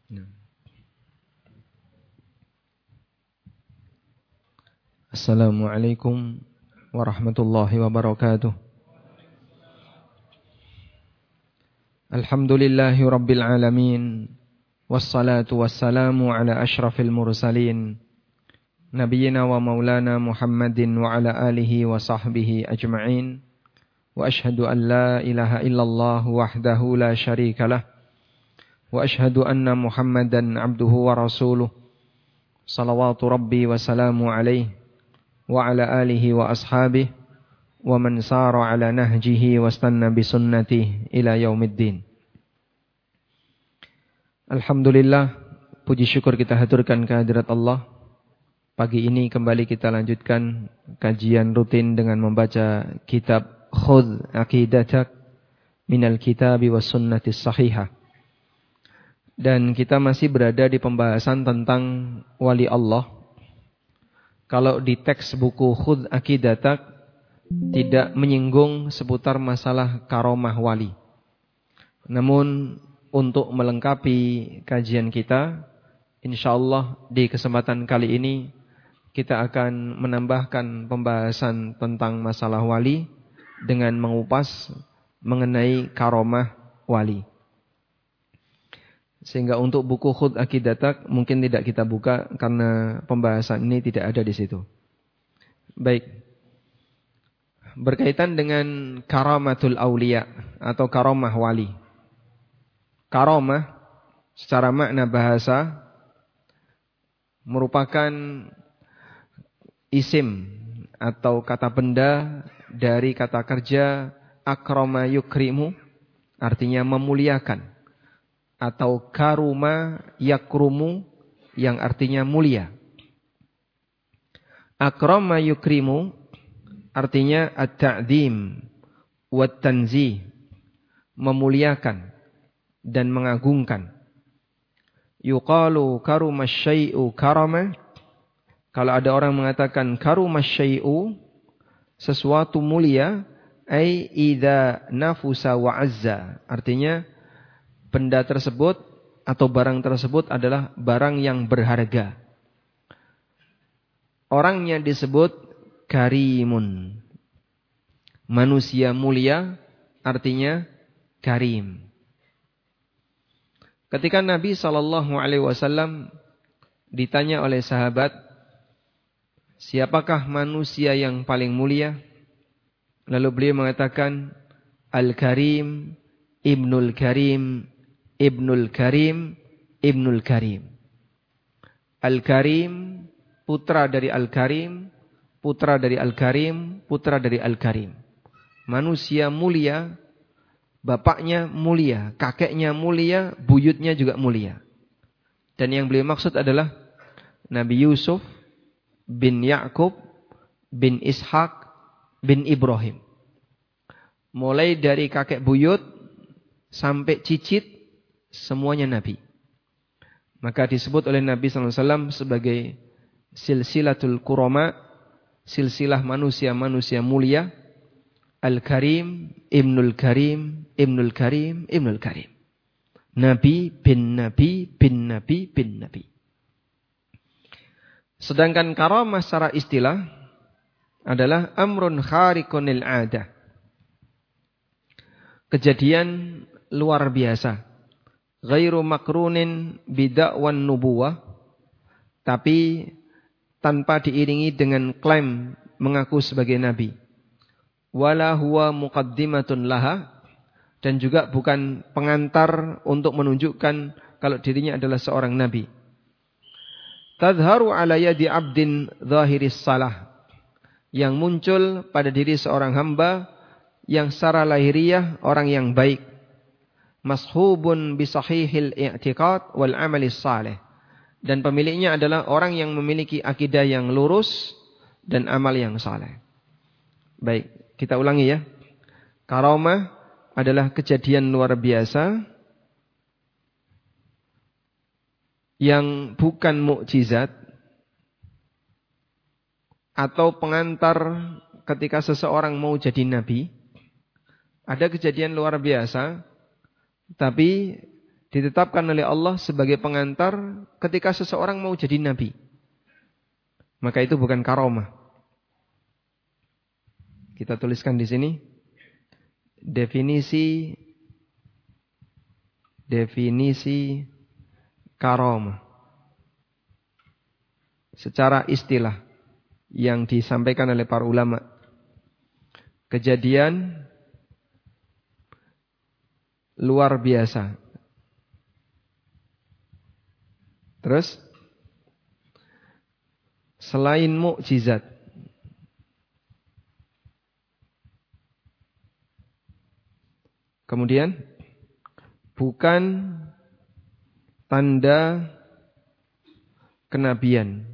Assalamualaikum warahmatullahi wabarakatuh. Alhamdulillahi rabbil alamin. Wassalatu wassalamu ala ashrafil mursalin. Nabiyyina wa maulana Muhammadin wa ala alihi wa sahbihi ajma'in. Wa ashhadu an la ilaha illallah wahdahu la syarikalah. Wa ashhadu anna Muhammadan abduhu wa rasuluh. Salawatu rabbi wa salamu alaihi wa ala alihi wa ashabihi wa man sara ala nahjihi wa istanna bi sunnatihi ila yaumiddin. Alhamdulillah, puji syukur kita haturkan kehadirat Allah. Pagi ini kembali kita lanjutkan kajian rutin dengan membaca kitab Khudh Aqidatak minal Kitabi was Sunnati Sahihah. Dan kita masih berada di pembahasan tentang wali Allah. Kalau di teks buku Khudh Aqidatak tidak menyinggung seputar masalah karomah wali. Namun untuk melengkapi kajian kita, insyaallah di kesempatan kali ini kita akan menambahkan pembahasan tentang masalah wali dengan mengupas mengenai karomah wali. Sehingga untuk buku Khudh Aqidatak mungkin tidak kita buka karena pembahasan ini tidak ada di situ. Baik. Berkaitan dengan karamatul auliya atau karomah wali. Karomah secara makna bahasa merupakan isim atau kata benda dari kata kerja akrama yukrimu, artinya memuliakan, atau karuma yakrumu yang artinya mulia. Akrama yukrimu artinya at-ta'zim wat-tanzih, memuliakan dan mengagungkan. Yuqalu karumasyai'u karama. Kalau ada orang mengatakan karumasyai'u, sesuatu mulia, ai idza nafusa wa azza. Artinya benda tersebut atau barang tersebut adalah barang yang berharga. Orangnya disebut karimun. Manusia mulia artinya karim. Ketika Nabi SAW ditanya oleh sahabat, siapakah manusia yang paling mulia? Lalu beliau mengatakan, Al-Karim, Ibnul Karim, Ibnul Karim, Ibnul Karim. Al-Karim, putra dari Al-Karim, putra dari Al-Karim, putra dari Al-Karim. Manusia mulia, bapaknya mulia, kakeknya mulia, buyutnya juga mulia. Dan yang beliau maksud adalah Nabi Yusuf bin Ya'qub bin Ishaq bin Ibrahim. Mulai dari kakek buyut sampai cicit, semuanya Nabi. Maka disebut oleh Nabi SAW sebagai silsilatul kurama, silsilah manusia-manusia mulia. Al-Karim, Ibnul Karim, Ibnul Karim, Ibnul Karim. Nabi bin Nabi bin Nabi bin Nabi. Sedangkan karamah secara istilah adalah amrun khariqunil adah. Kejadian luar biasa. Ghairu makrunin bida'wan nubuwah. Tapi tanpa diiringi dengan klaim mengaku sebagai nabi. Wala huwa muqaddimatun laha, dan juga bukan pengantar untuk menunjukkan kalau dirinya adalah seorang nabi. Tadharu ala yadi abdin zahiris salah, yang muncul pada diri seorang hamba yang secara lahiriah orang yang baik. Mashubun bisahihil i'tiqad wal amalis salih, dan pemiliknya adalah orang yang memiliki akidah yang lurus dan amal yang saleh. Baik. Kita ulangi ya. Karamah adalah kejadian luar biasa yang bukan mukjizat atau pengantar ketika seseorang mau jadi nabi. Ada kejadian luar biasa, tapi ditetapkan oleh Allah sebagai pengantar ketika seseorang mau jadi nabi. Maka itu bukan karomah. Kita tuliskan di sini definisi karomah secara istilah yang disampaikan oleh para ulama. Kejadian luar biasa. Terus selain mukjizat, kemudian bukan tanda kenabian.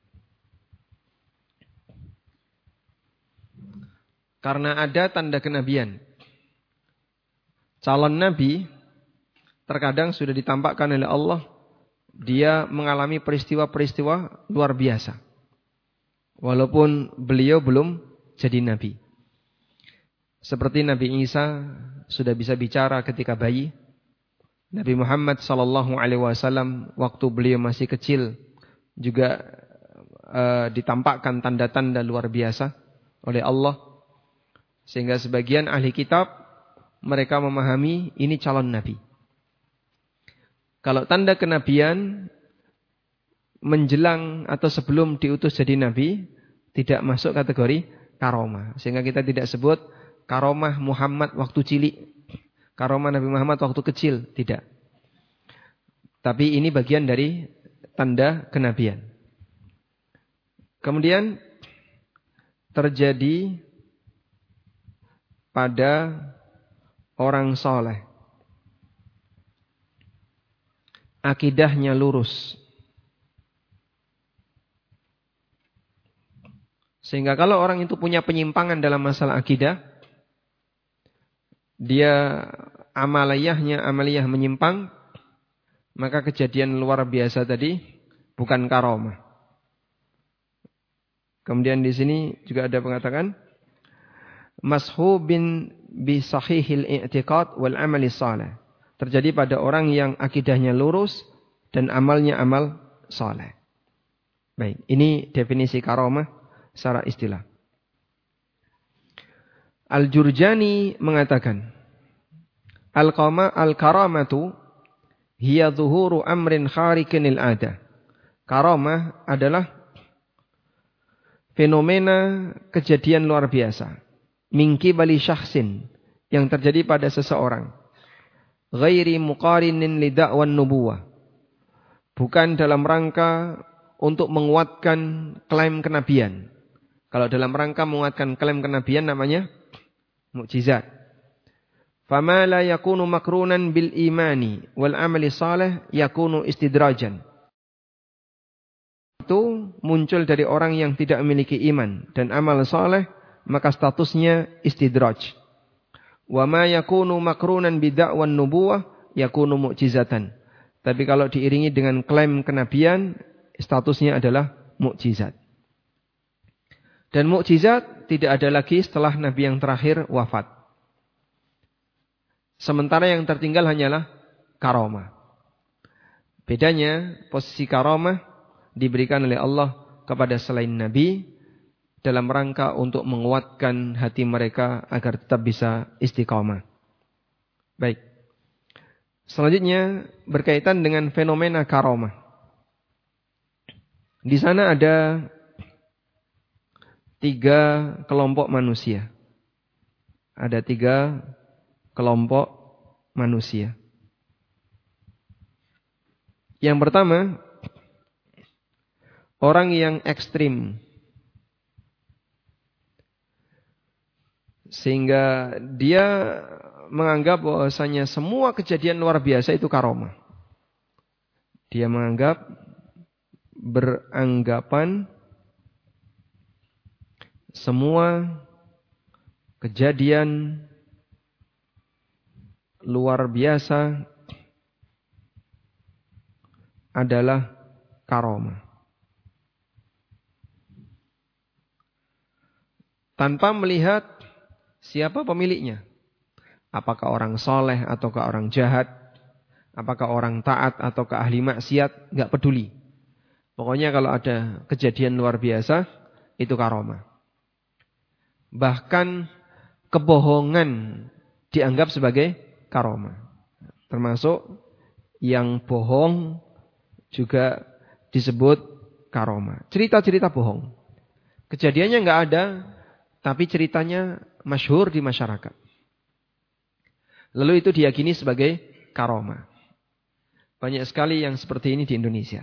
Karena ada tanda kenabian. Calon nabi terkadang sudah ditampakkan oleh Allah, dia mengalami peristiwa-peristiwa luar biasa. Walaupun beliau belum jadi nabi. Seperti Nabi Isa sudah bisa bicara ketika bayi. Nabi Muhammad SAW waktu beliau masih kecil juga ditampakkan tanda-tanda luar biasa oleh Allah. Sehingga sebagian ahli kitab mereka memahami ini calon nabi. Kalau tanda kenabian menjelang atau sebelum diutus jadi nabi tidak masuk kategori karomah. Sehingga kita tidak sebut karomah Muhammad waktu cilik, karomah Nabi Muhammad waktu kecil, tidak. Tapi ini bagian dari tanda kenabian. Kemudian terjadi pada orang soleh. Akidahnya lurus. Sehingga kalau orang itu punya penyimpangan dalam masalah akidah, dia amaliyah menyimpang, maka kejadian luar biasa tadi bukan karomah. Kemudian di sini juga ada mengatakan mashubin bi sahihil i'tiqad wal amali salih. Terjadi pada orang yang akidahnya lurus dan amalnya amal saleh. Baik, ini definisi karomah secara istilah. Al-Jurjani mengatakan, Al-karamatu hiya zuhuru amrin khariqinil adah. Karamah adalah fenomena kejadian luar biasa. Min qibali syakhsin, yang terjadi pada seseorang. Ghairi muqarinin li da'wan nubuwah. Bukan dalam rangka untuk menguatkan klaim kenabian. Kalau dalam rangka menguatkan klaim kenabian namanya mukjizat. Fama la yakunu makrunan bil imani wal amali salih yakunu istidrajan. Itu muncul dari orang yang tidak memiliki iman dan amal saleh, maka statusnya istidraj. Wa ma yakunu makrunan bi da'wan nubuwah yakunu mukjizatan. Tapi kalau diiringi dengan klaim kenabian, statusnya adalah mukjizat. Dan mukjizat tidak ada lagi setelah nabi yang terakhir wafat. Sementara yang tertinggal hanyalah karomah. Bedanya, posisi karomah diberikan oleh Allah kepada selain nabi dalam rangka untuk menguatkan hati mereka agar tetap bisa istiqamah. Baik. Selanjutnya berkaitan dengan fenomena karomah. Di sana ada 3 kelompok manusia. Ada 3 kelompok manusia. Yang pertama, orang yang ekstrim. Sehingga dia menganggap bahwasanya semua kejadian luar biasa itu karomah. Dia beranggapan semua kejadian luar biasa adalah karomah. Tanpa melihat siapa pemiliknya. Apakah orang soleh ataukah orang jahat. Apakah orang taat atau ahli maksiat, nggak peduli. Pokoknya kalau ada kejadian luar biasa, itu karomah. Bahkan kebohongan dianggap sebagai karomah. Termasuk yang bohong juga disebut karomah. Cerita-cerita bohong. Kejadiannya nggak ada, tapi ceritanya masyhur di masyarakat. Lalu itu diyakini sebagai karomah. Banyak sekali yang seperti ini di Indonesia.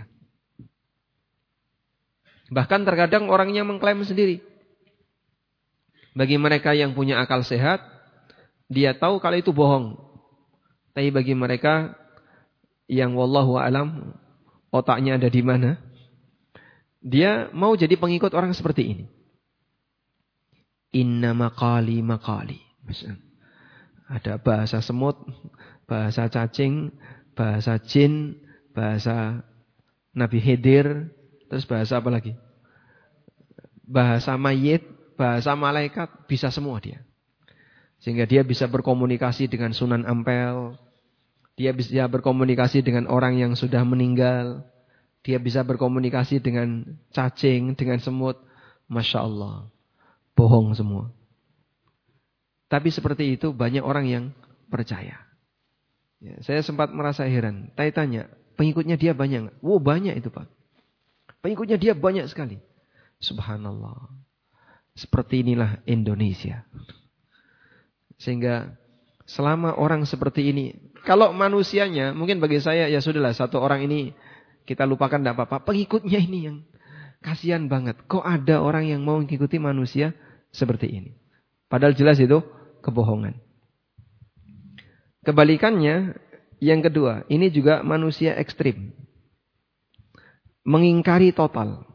Bahkan terkadang orangnya mengklaim sendiri. Bagi mereka yang punya akal sehat, dia tahu kalau itu bohong. Tapi bagi mereka yang wallahu alam, otaknya ada di mana, dia mau jadi pengikut orang seperti ini. Inna maqali maqali. Ada bahasa semut, bahasa cacing, bahasa jin, bahasa Nabi Khidir, terus bahasa apa lagi? Bahasa mayit, bahasa malaikat, bisa semua dia. Sehingga dia bisa berkomunikasi dengan Sunan Ampel, dia bisa berkomunikasi dengan orang yang sudah meninggal, dia bisa berkomunikasi dengan cacing, dengan semut. Masya Allah, bohong semua. Tapi seperti itu banyak orang yang percaya. Ya, saya sempat merasa heran. Saya tanya, pengikutnya dia banyak nggak? Oh banyak itu Pak. Pengikutnya dia banyak sekali. Subhanallah. Seperti inilah Indonesia. Sehingga selama orang seperti ini, kalau manusianya mungkin bagi saya ya sudahlah, satu orang ini kita lupakan tidak apa-apa. Pengikutnya ini yang kasihan banget. Kok ada orang yang mau mengikuti manusia seperti ini? Padahal jelas itu kebohongan. Kebalikannya, yang kedua, ini juga manusia ekstrim. Mengingkari total.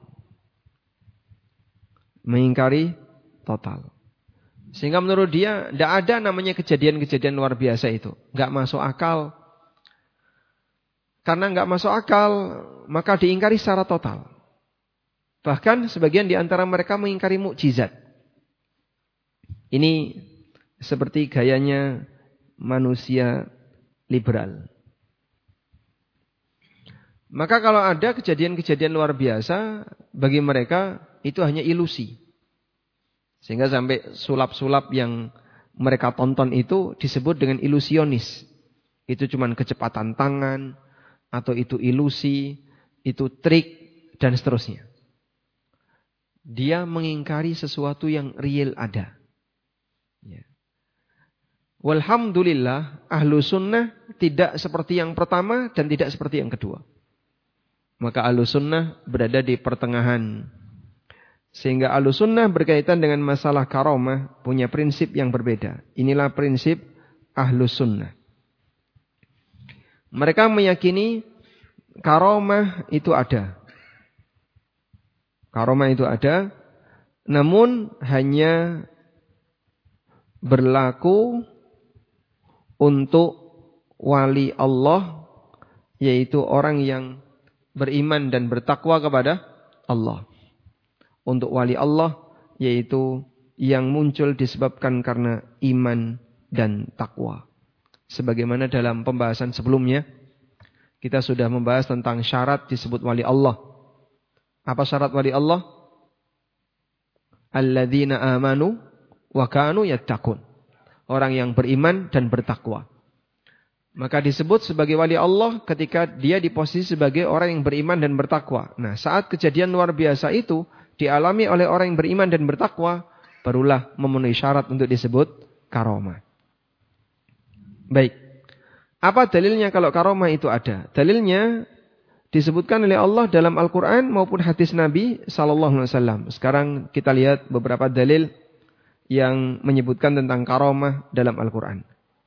Mengingkari total. Sehingga menurut dia, tidak ada namanya kejadian-kejadian luar biasa itu. Nggak masuk akal. Karena nggak masuk akal, maka diingkari secara total. Bahkan sebagian di antara mereka mengingkari mukjizat. Ini seperti gayanya manusia liberal. Maka kalau ada kejadian-kejadian luar biasa, bagi mereka itu hanya ilusi. Sehingga sampai sulap-sulap yang mereka tonton itu disebut dengan ilusionis. Itu cuma kecepatan tangan, atau itu ilusi, itu trik, dan seterusnya. Dia mengingkari sesuatu yang real ada. Ya. Walhamdulillah, ahlu sunnah tidak seperti yang pertama dan tidak seperti yang kedua. Maka ahlu sunnah berada di pertengahan. Sehingga ahlu sunnah berkaitan dengan masalah karomah punya prinsip yang berbeda. Inilah prinsip ahlu sunnah. Mereka meyakini karomah itu ada. Karomah itu ada, namun hanya berlaku untuk wali Allah, yaitu orang yang beriman dan bertakwa kepada Allah. Untuk wali Allah, yaitu yang muncul disebabkan karena iman dan takwa. Sebagaimana dalam pembahasan sebelumnya, kita sudah membahas tentang syarat disebut wali Allah. Apa syarat wali Allah? Alladzina amanu wa kanu yattaqun. Orang yang beriman dan bertakwa. Maka disebut sebagai wali Allah ketika dia di posisi sebagai orang yang beriman dan bertakwa. Nah, saat kejadian luar biasa itu dialami oleh orang yang beriman dan bertakwa, barulah memenuhi syarat untuk disebut karomah. Baik. Apa dalilnya kalau karomah itu ada? Dalilnya disebutkan oleh Allah dalam Al-Quran maupun hadis Nabi SAW. Sekarang kita lihat beberapa dalil yang menyebutkan tentang karomah dalam Al-Quran.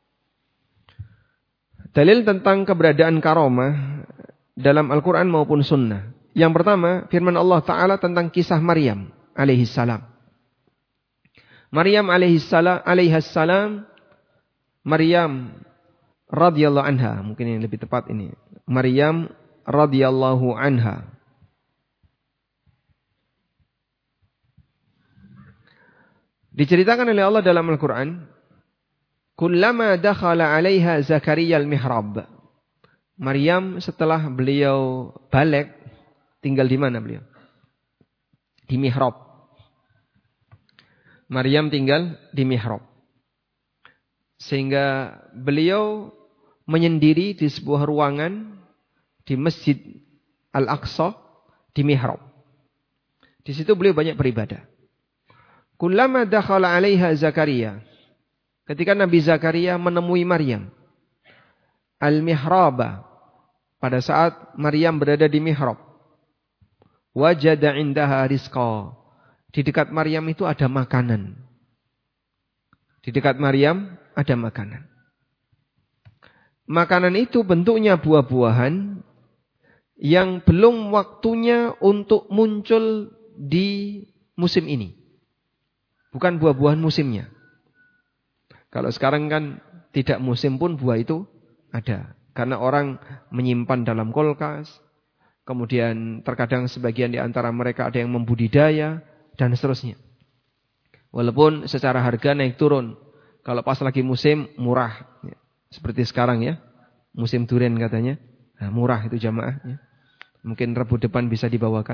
Dalil tentang keberadaan karomah dalam Al-Quran maupun sunnah. Yang pertama, firman Allah Ta'ala tentang kisah Maryam alaihissalam. Maryam alaihissalam, Maryam radhiyallahu anha, mungkin yang lebih tepat ini. Maryam radhiyallahu anha. Diceritakan oleh Allah dalam Al-Quran, kullama dakhala 'alaiha Zakaria al-mihrab, Maryam setelah beliau balik, tinggal di mana beliau? Di mihrab. Maryam tinggal di mihrab. Sehingga beliau menyendiri di sebuah ruangan di Masjid Al-Aqsa di mihrab. Di situ beliau banyak beribadah. Kullama dakhala 'alaiha Zakaria. Ketika Nabi Zakaria menemui Maryam al-mihraba, pada saat Maryam berada di mihrab, wajada indaha rizqa. Di dekat Maryam itu ada makanan. Di dekat Maryam ada makanan. Makanan itu bentuknya buah-buahan yang belum waktunya untuk muncul di musim ini. Bukan buah-buahan musimnya. Kalau sekarang kan tidak musim pun buah itu ada. Karena orang menyimpan dalam kulkas. Kemudian terkadang sebagian di antara mereka ada yang membudidaya. Dan seterusnya. Walaupun secara harga naik turun. Kalau pas lagi musim murah. Seperti sekarang ya. Musim durian katanya. Nah, murah itu jamaah. Ya. Mungkin Rabu depan bisa dibawakan.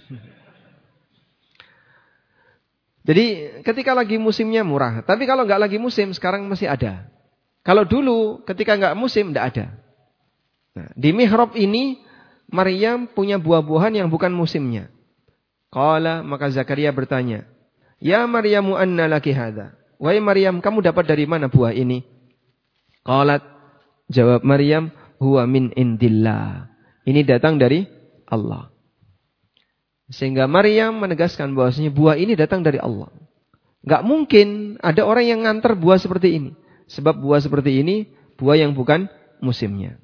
Jadi ketika lagi musimnya murah. Tapi kalau nggak lagi musim sekarang masih ada. Kalau dulu ketika nggak musim nggak ada. Nah, di mihrab ini Maryam punya buah-buahan yang bukan musimnya. Qala, maka Zakaria bertanya, "Ya Maryamu anna laki hadza?" Wahai Maryam, kamu dapat dari mana buah ini? Qalat, jawab Maryam, "Huwa min indillah." Ini datang dari Allah. Sehingga Maryam menegaskan bahwasanya buah ini datang dari Allah. Enggak mungkin ada orang yang nganter buah seperti ini. Sebab buah seperti ini buah yang bukan musimnya.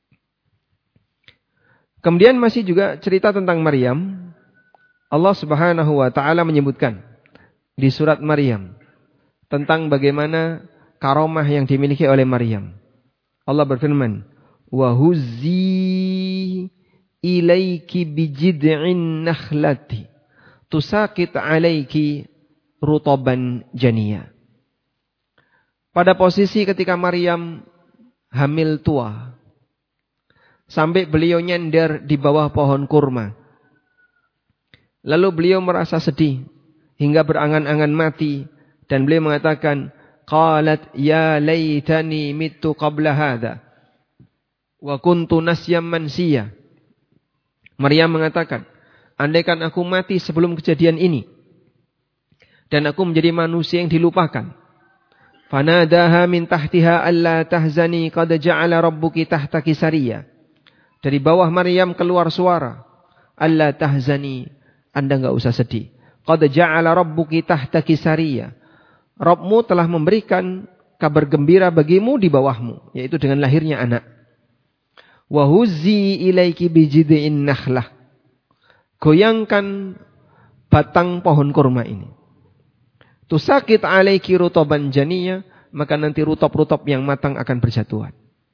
Kemudian masih juga cerita tentang Maryam. Allah Subhanahu wa taala menyebutkan di surat Maryam tentang bagaimana karomah yang dimiliki oleh Maryam. Allah berfirman, "Wa huzzi ilaiki bijid'in nakhlati tusaqit 'alaiki rutaban janiya." Pada posisi ketika Maryam hamil tua, sampai beliau nyender di bawah pohon kurma. Lalu beliau merasa sedih hingga berangan-angan mati dan beliau mengatakan, "Qalat ya laitani mittu qabla hadha wa kuntu nasyam mansiya." Maryam mengatakan, andaikan aku mati sebelum kejadian ini dan aku menjadi manusia yang dilupakan. Fanadaha min tahtiha alla tahzani qad ja'ala rabbuki tahtaki sariya. Dari bawah Maryam keluar suara, alla tahzani, Anda enggak usah sedih. Qad ja'ala rabbuki tahtaki sariya. Rabbmu telah memberikan kabar gembira bagimu di bawahmu, yaitu dengan lahirnya anak. Wa huzzi ilaiki bijid'in nakhlah. Goyangkan batang pohon kurma ini. Tusakit alaiki rutoban janiyah, maka nanti rutop-rutop yang matang akan berjatuhan.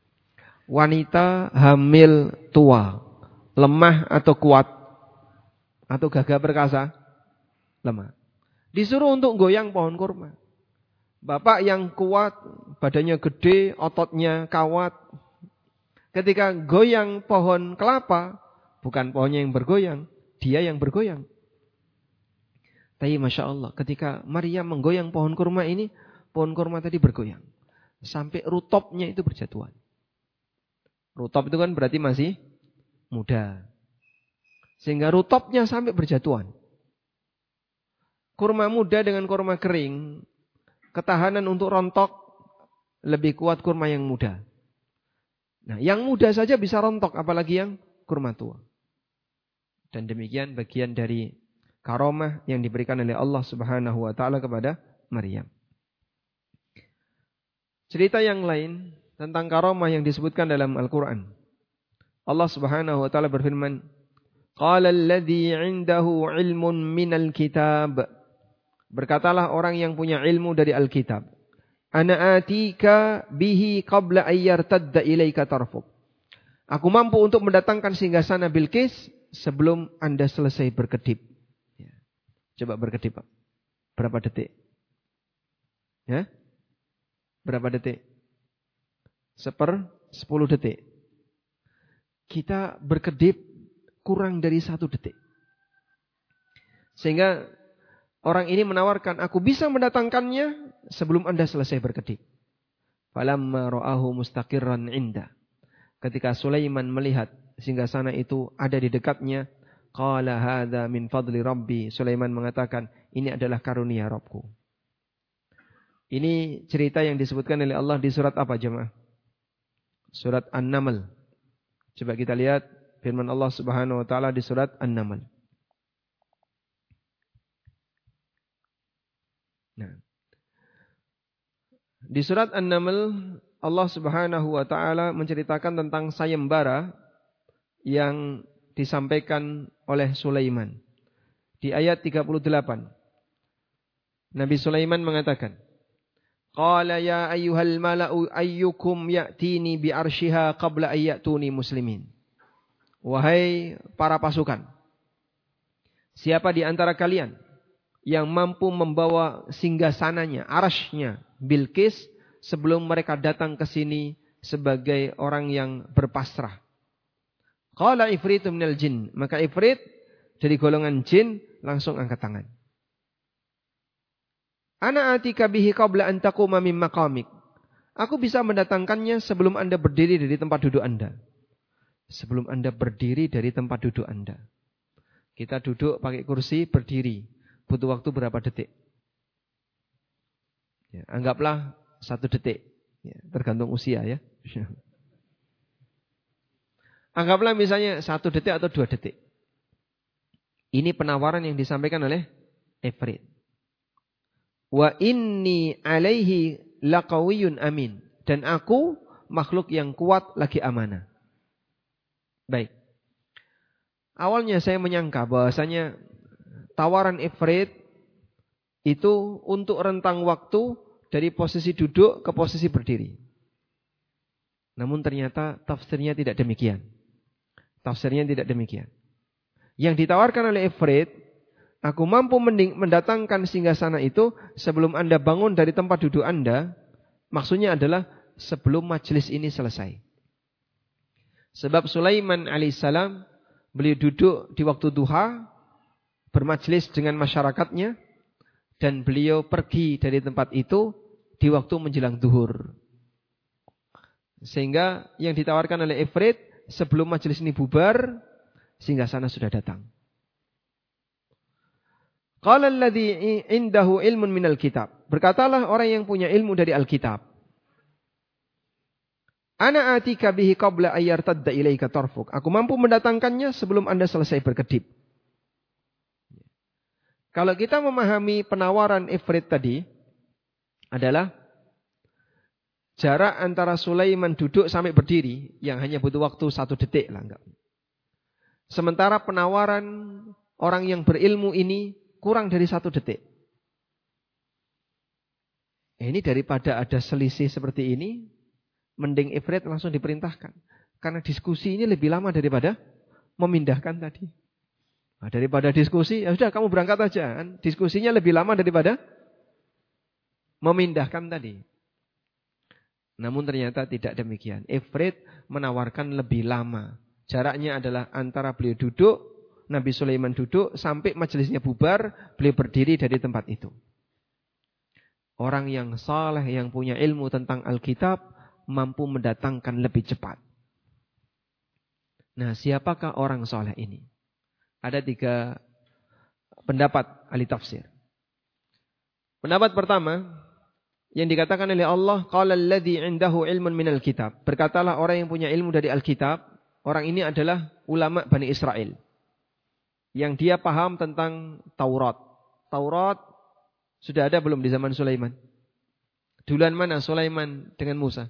Wanita hamil tua, lemah atau kuat, atau gagah perkasa, lemah. Disuruh untuk goyang pohon kurma. Bapak yang kuat, badannya gede, ototnya kawat. Ketika goyang pohon kelapa, bukan pohonnya yang bergoyang, dia yang bergoyang. Tapi Masya Allah, ketika Maryam menggoyang pohon kurma ini, pohon kurma tadi bergoyang. Sampai rutopnya itu berjatuhan. Rutop itu kan berarti masih muda. Sehingga rutopnya sampai berjatuhan. Kurma muda dengan kurma kering, ketahanan untuk rontok lebih kuat kurma yang muda. Nah, yang muda saja bisa rontok, apalagi yang kurma tua. Dan demikian bagian dari karomah yang diberikan oleh Allah Subhanahu wa taala kepada Maryam. Cerita yang lain tentang karomah yang disebutkan dalam Al-Qur'an. Allah Subhanahu wa taala berfirman, "Qala alladzi 'indahu 'ilmun minal kitab." Berkatalah orang yang punya ilmu dari Alkitab, "Ana atika bihi qabla ayyartadda ilaika tarfuk." Aku mampu untuk mendatangkan singgasana Bilqis sebelum Anda selesai berkedip. Coba berkedip, Pak. Berapa detik? Ya? Berapa detik? 10 detik. kita berkedip kurang dari 1 detik. Sehingga orang ini menawarkan, aku bisa mendatangkannya sebelum Anda selesai berkedip. Falamma ra'ahu mustaqirran inda. Ketika Sulaiman melihat singgasana itu ada di dekatnya, qala hadza min fadli rabbi. Sulaiman mengatakan, ini adalah karunia Rabbku. Ini cerita yang disebutkan oleh Allah di surat apa jemaah? Surat An-Naml. Coba kita lihat firman Allah Subhanahu wa taala di surat An-Naml. Nah, di surat An-Naml Allah Subhanahu wa taala menceritakan tentang sayembara yang disampaikan oleh Sulaiman. Di ayat 38. Nabi Sulaiman mengatakan, qala ya ayyuhal mala'u ayyukum ya'tini bi arsyiha qabla an ya'tuni muslimin. Wahai para pasukan, siapa di antara kalian yang mampu membawa singgasananya, arasy-nya Bilqis sebelum mereka datang ke sini sebagai orang yang berpasrah. Qala ifritu minal jin, maka ifrit dari golongan jin langsung angkat tangan. Ana atika bihi qabla an taquma min maqamik. Aku bisa mendatangkannya sebelum Anda berdiri dari tempat duduk Anda. Sebelum Anda berdiri dari tempat duduk Anda. Kita duduk pakai kursi, berdiri. Butuh waktu berapa detik? Ya, anggaplah 1 detik. Ya, tergantung usia ya. Anggaplah misalnya 1 detik atau 2 detik. Ini penawaran yang disampaikan oleh Ifrit. Wa inni alaihi laqawiyyun amin. Dan aku makhluk yang kuat lagi amanah. Baik. Awalnya saya menyangka bahwasanya tawaran Ifrit itu untuk rentang waktu dari posisi duduk ke posisi berdiri. Namun ternyata tafsirnya tidak demikian. Tafsirnya tidak demikian. Yang ditawarkan oleh Ifrit, aku mampu mendatangkan singgasana itu sebelum Anda bangun dari tempat duduk Anda. Maksudnya adalah sebelum majelis ini selesai. Sebab Sulaiman alaihissalam, beliau duduk di waktu duha, bermajelis dengan masyarakatnya, dan beliau pergi dari tempat itu di waktu menjelang zuhur. Sehingga yang ditawarkan oleh Ifrit, sebelum majelis ini bubar, singgasana sudah datang. Qala alladhi indahu ilmun minal kitab. Berkatalah orang yang punya ilmu dari Alkitab. Ana atika bihi qabla ayyartadda ilaika tarfuk. Aku mampu mendatangkannya sebelum Anda selesai berkedip. Kalau kita memahami penawaran Ifrit tadi adalah jarak antara Sulaiman duduk sampai berdiri yang hanya butuh waktu 1 detik lah enggak. Sementara penawaran orang yang berilmu ini kurang dari 1 detik. Ini daripada ada selisih seperti ini, mending Ifrit langsung diperintahkan. Karena diskusi ini lebih lama daripada memindahkan tadi. Nah, daripada diskusi, ya sudah kamu berangkat aja. Diskusinya lebih lama daripada memindahkan tadi. Namun ternyata tidak demikian. Ifrit menawarkan lebih lama. Jaraknya adalah antara beliau duduk, Nabi Sulaiman duduk, sampai majelisnya bubar, beliau berdiri dari tempat itu. Orang yang saleh, yang punya ilmu tentang Alkitab, mampu mendatangkan lebih cepat. Nah, siapakah orang saleh ini? Ada 3 pendapat ahli tafsir. Pendapat pertama, yang dikatakan oleh Allah, qala alladzi 'indahu ilmun minal kitab. Berkatalah orang yang punya ilmu dari Alkitab, orang ini adalah ulama Bani Israel. Yang dia paham tentang Taurat. Taurat sudah ada belum di zaman Sulaiman? Duluan mana Sulaiman dengan Musa?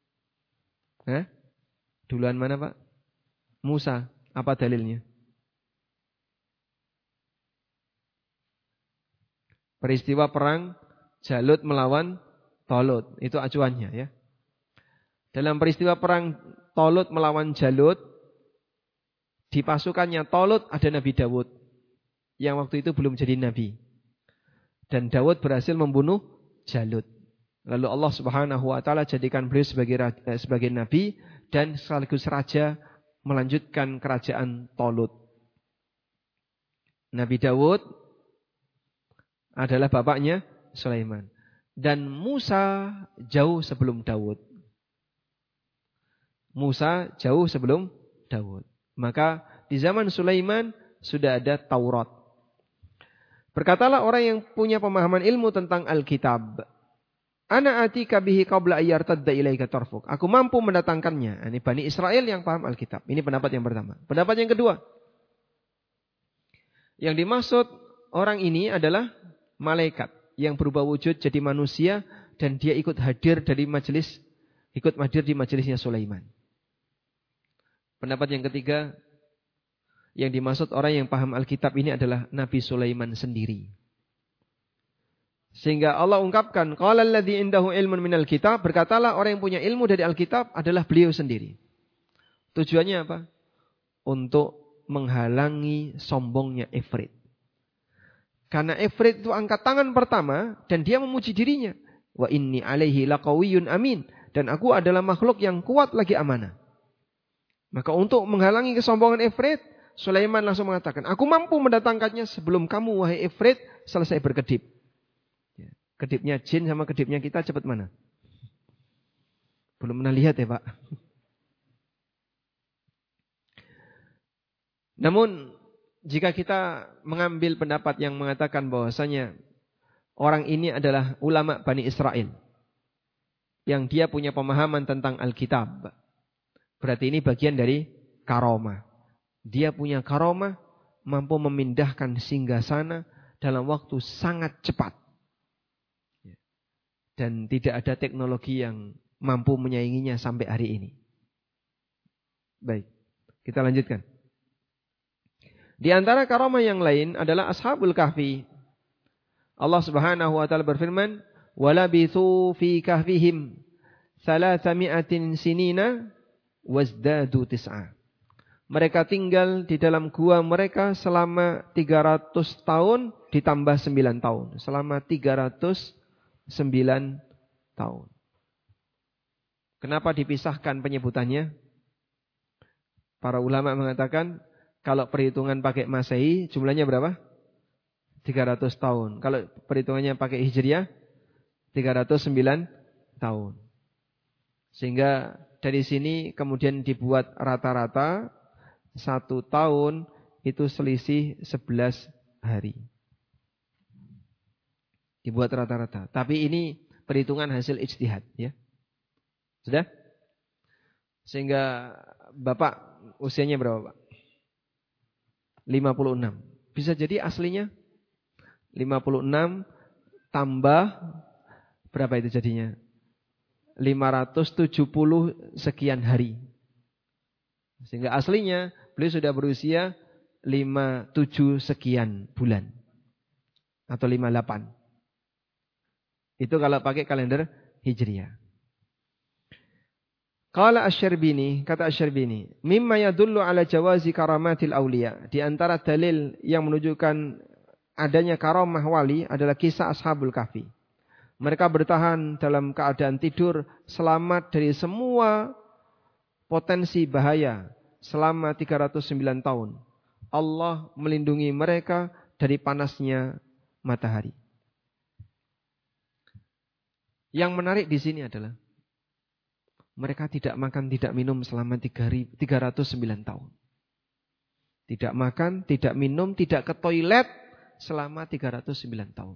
Duluan mana Pak? Musa. Apa dalilnya? Peristiwa perang Jalut melawan Tolut. Itu acuannya ya. Dalam peristiwa perang Tolut melawan Jalut, di pasukannya Tolut ada Nabi Dawud. Yang waktu itu belum jadi Nabi. Dan Dawud berhasil membunuh Jalut. Lalu Allah Subhanahu wa taala jadikan beliau sebagai Nabi dan sekaligus raja melanjutkan kerajaan Talut. Nabi Dawud adalah bapaknya Sulaiman. Dan Musa jauh sebelum Dawud. Musa jauh sebelum Dawud. Maka di zaman Sulaiman sudah ada Taurat. Berkatalah orang yang punya pemahaman ilmu tentang Alkitab. Ana atika bihi qabla ayyartadda ilaika tarfuk. Aku mampu mendatangkannya. Ini Bani Israel yang paham Alkitab. Ini pendapat yang pertama. Pendapat yang kedua. Yang dimaksud orang ini adalah malaikat yang berubah wujud jadi manusia dan dia ikut hadir di majelisnya Sulaiman. Pendapat yang ketiga, yang dimaksud orang yang paham Alkitab ini adalah Nabi Sulaiman sendiri. Sehingga Allah ungkapkan, qala alladzi indahu ilmun minal kitab, berkatalah orang yang punya ilmu dari Alkitab adalah beliau sendiri. Tujuannya apa? Untuk menghalangi sombongnya Ifrit. Karena Ifrit itu angkat tangan pertama dan dia memuji dirinya. Wa inni alaihi laqawiyyun amin, dan aku adalah makhluk yang kuat lagi amanah. Maka untuk menghalangi kesombongan Ifrit, Sulaiman langsung mengatakan, aku mampu mendatangkannya sebelum kamu wahai Ifrit selesai berkedip. Kedipnya jin sama kedipnya kita cepat mana? Belum pernah lihat ya Pak. Namun jika kita mengambil pendapat yang mengatakan bahwasanya orang ini adalah ulama Bani Israel, yang dia punya pemahaman tentang Alkitab, berarti ini bagian dari karomah. Dia punya karomah, mampu memindahkan singgasana dalam waktu sangat cepat. Dan tidak ada teknologi yang mampu menyainginya sampai hari ini. Baik, kita lanjutkan. Di antara karomah yang lain adalah Ashabul Kahfi. Allah Subhanahu wa taala berfirman, "Walabithu fi kahfihim 300 sinina wazdadu tis'a." Mereka tinggal di dalam gua mereka selama 300 tahun ditambah 9 tahun. Selama 309 tahun. Kenapa dipisahkan penyebutannya? Para ulama mengatakan kalau perhitungan pakai Masehi jumlahnya berapa? 300 tahun. Kalau perhitungannya pakai Hijriah 309 tahun. Sehingga dari sini kemudian dibuat rata-rata 1 tahun itu selisih 11 hari. Dibuat rata-rata. Tapi ini perhitungan hasil ijtihad, ya. Sudah? Sehingga Bapak usianya berapa, Pak? 56. Bisa jadi aslinya 56 tambah berapa itu jadinya? 570 sekian hari. Sehingga aslinya beliau sudah berusia 57 sekian bulan. Atau 58. Itu kalau pakai kalender Hijriah. Qala Asy-Syarbini, kata Asy-Syarbini, mimma yadullu ala jawazi karamatil auliya. Di antara dalil yang menunjukkan adanya karamah wali adalah kisah Ashabul Kahfi. Mereka bertahan dalam keadaan tidur, selamat dari semua potensi bahaya selama 309 tahun. Allah melindungi mereka dari panasnya matahari. Yang menarik di sini adalah mereka tidak makan, tidak minum selama 309 tahun. Tidak makan, tidak minum, tidak ke toilet selama 309 tahun.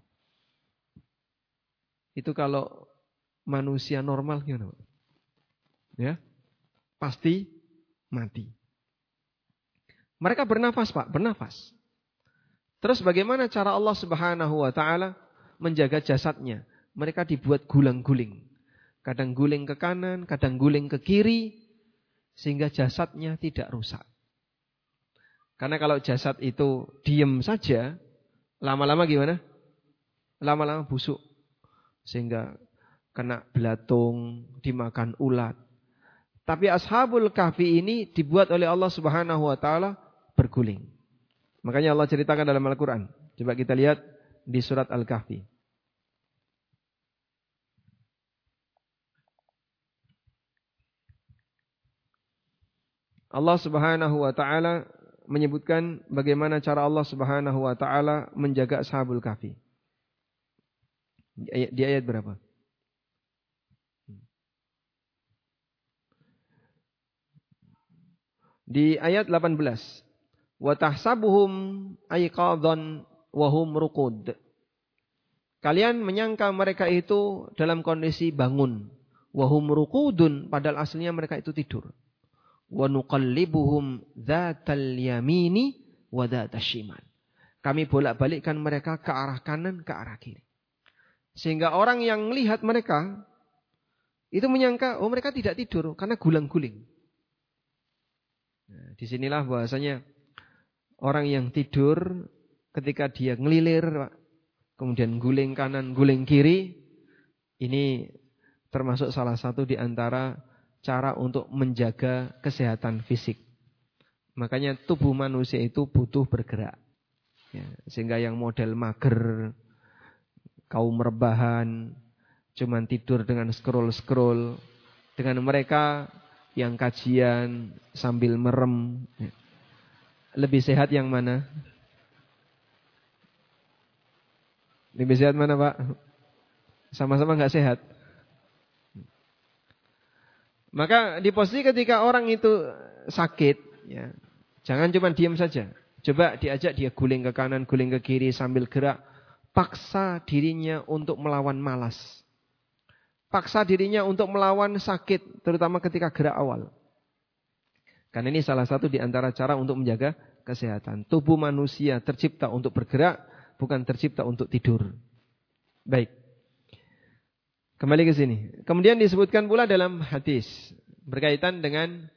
Itu kalau manusia normal gimana? Ya, pasti mati. Mereka bernafas, Pak, bernafas. Terus bagaimana cara Allah Subhanahu wa taala menjaga jasadnya? Mereka dibuat gulang-guling. Kadang guling ke kanan, kadang guling ke kiri. Sehingga jasadnya tidak rusak. Karena kalau jasad itu diem saja, lama-lama gimana? Lama-lama busuk. Sehingga kena belatung, dimakan ulat. Tapi Ashabul Kahfi ini dibuat oleh Allah Subhanahu wa taala berguling. Makanya Allah ceritakan dalam Al-Qur'an. Coba kita lihat di surat Al-Kahfi. Allah Subhanahu wa taala menyebutkan bagaimana cara Allah Subhanahu wa taala menjaga Ashabul Kahfi. Di ayat berapa? Di ayat 18. Wa tahsabuhum aiqadhan wa hum ruqud. Kalian menyangka mereka itu dalam kondisi bangun. Wa hum ruqudun, padahal aslinya mereka itu tidur. Wa nuqallibuhum dzatal yamini wa dzatasy shimal. Kami bolak-balikkan mereka ke arah kanan, ke arah kiri. Sehingga orang yang melihat mereka itu menyangka, oh mereka tidak tidur karena gulang-guling. Nah, disinilah bahasanya orang yang tidur ketika dia ngelilir, kemudian guling kanan, guling kiri, ini termasuk salah satu di antara cara untuk menjaga kesehatan fisik. Makanya tubuh manusia itu butuh bergerak. Ya, sehingga yang model mager, kaum rebahan, cuman tidur dengan scroll-scroll, dengan mereka yang kajian sambil merem. Lebih sehat yang mana? Lebih sehat mana, Pak? Sama-sama nggak sehat. Maka di posisi ketika orang itu sakit, ya, jangan cuma diam saja. Coba diajak dia guling ke kanan, guling ke kiri sambil gerak. Paksa dirinya untuk melawan malas. Paksa dirinya untuk melawan sakit, terutama ketika gerak awal. Karena ini salah satu di antara cara untuk menjaga kesehatan. Tubuh manusia tercipta untuk bergerak, bukan tercipta untuk tidur. Baik. Kembali ke sini. Kemudian disebutkan pula dalam hadis berkaitan dengan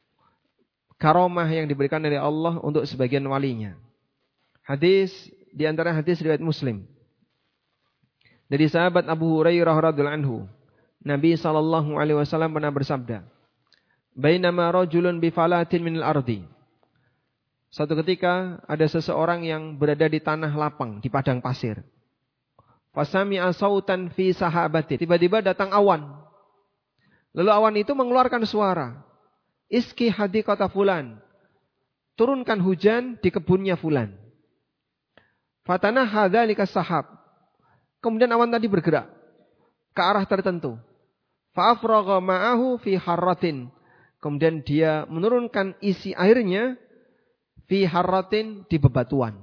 karomah yang diberikan oleh Allah untuk sebagian walinya. Hadis di antara hadis riwayat Muslim. Dari sahabat Abu Hurairah radhiyallahu anhu, Nabi SAW pernah bersabda, "Bainama rajulun bi falatin minal ardi." Suatu ketika ada seseorang yang berada di tanah lapang, di padang pasir. Fasami'a sautan fi sahabati. Tiba-tiba datang awan. Lalu awan itu mengeluarkan suara. Iski hadiqata fulan. Turunkan hujan di kebunnya fulan. Fatana hadzalika sahab. Kemudian awan tadi bergerak ke arah tertentu. Fa'afragha ma'ahu fi harratin. Kemudian dia menurunkan isi airnya fi harratin di bebatuan.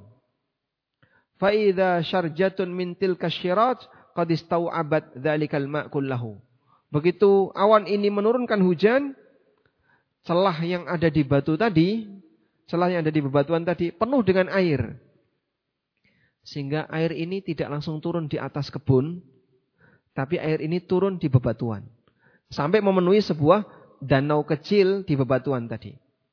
Fa idza syarjatun min tilka syirat qad istau'abat dzalikal ma' kullahu. Begitu awan ini menurunkan hujan, celah yang ada di batu tadi, celah yang ada di bebatuan tadi penuh dengan air. Sehingga air ini tidak langsung turun di atas kebun, tapi air ini turun di bebatuan. Sampai memenuhi sebuah danau kecil di bebatuan tadi.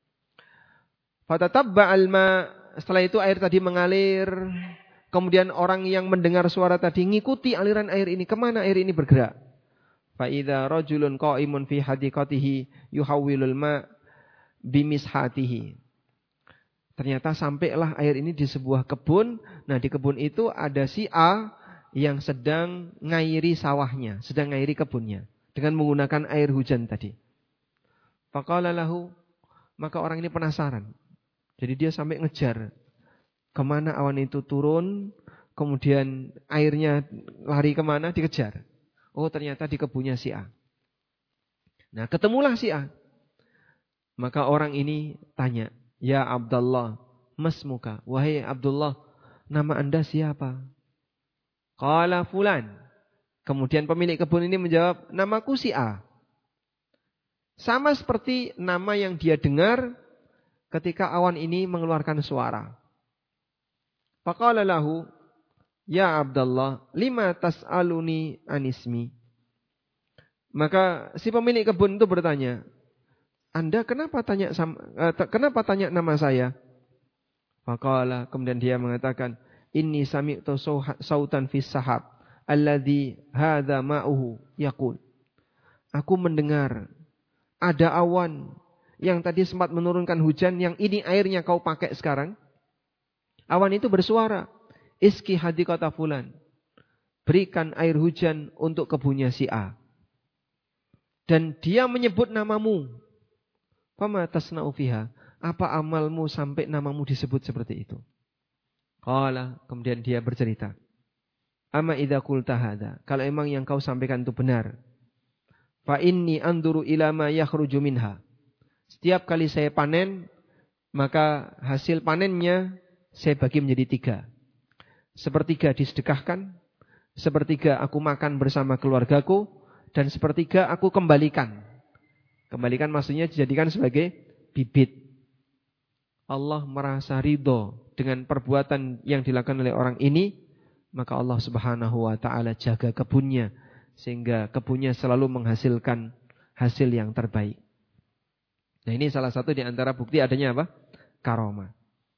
Fatatabba'al ma, setelah itu air tadi mengalir. Kemudian orang yang mendengar suara tadi ngikuti aliran air ini. Kemana air ini bergerak? Fa idza rajulun qa'imun fi hadiqatihi yuhawwilul ma bimishatihi. Ternyata sampailah air ini di sebuah kebun. Nah, di kebun itu ada si A yang sedang ngairi sawahnya, sedang ngairi kebunnya dengan menggunakan air hujan tadi. Faqala lahu, maka orang ini penasaran. Jadi dia sampai ngejar kemana awan itu turun, kemudian airnya lari kemana, dikejar. Oh, ternyata di kebunnya si A. Nah, ketemulah si A. Maka orang ini tanya, "Ya Abdullah, masmuka?" Wahai Abdullah, nama Anda siapa? Qala fulan. Kemudian pemilik kebun ini menjawab, "Namaku si A." Sama seperti nama yang dia dengar ketika awan ini mengeluarkan suara. Faqala lahu, "Ya Abdullah, lima tas'aluni anismi?" Maka si pemilik kebun itu bertanya, "Anda kenapa tanya nama saya?" Faqala, kemudian dia mengatakan, "Inni sami'tu sautan fis sahab alladhi hadza ma'uhu yaqul." Aku mendengar ada awan yang tadi sempat menurunkan hujan, yang ini airnya kau pakai sekarang. Awan itu bersuara, "Iski hadiqata fulan." Berikan air hujan untuk kebunnya si A. Dan dia menyebut namamu. Fama tasna'u fiha? Apa amalmu sampai namamu disebut seperti itu? Qala, kemudian dia bercerita. Ama idza qulta hadza, kalau emang yang kau sampaikan itu benar. Fa inni anduru ila ma yakhruju minha. Setiap kali saya panen, maka hasil panennya saya bagi menjadi 3. Sepertiga disedekahkan, sepertiga aku makan bersama keluargaku, dan sepertiga aku kembalikan. Kembalikan maksudnya dijadikan sebagai bibit. Allah merasa ridho dengan perbuatan yang dilakukan oleh orang ini, maka Allah Subhanahu wa taala jaga kebunnya sehingga kebunnya selalu menghasilkan hasil yang terbaik. Nah, ini salah satu di antara bukti adanya apa? Karomah.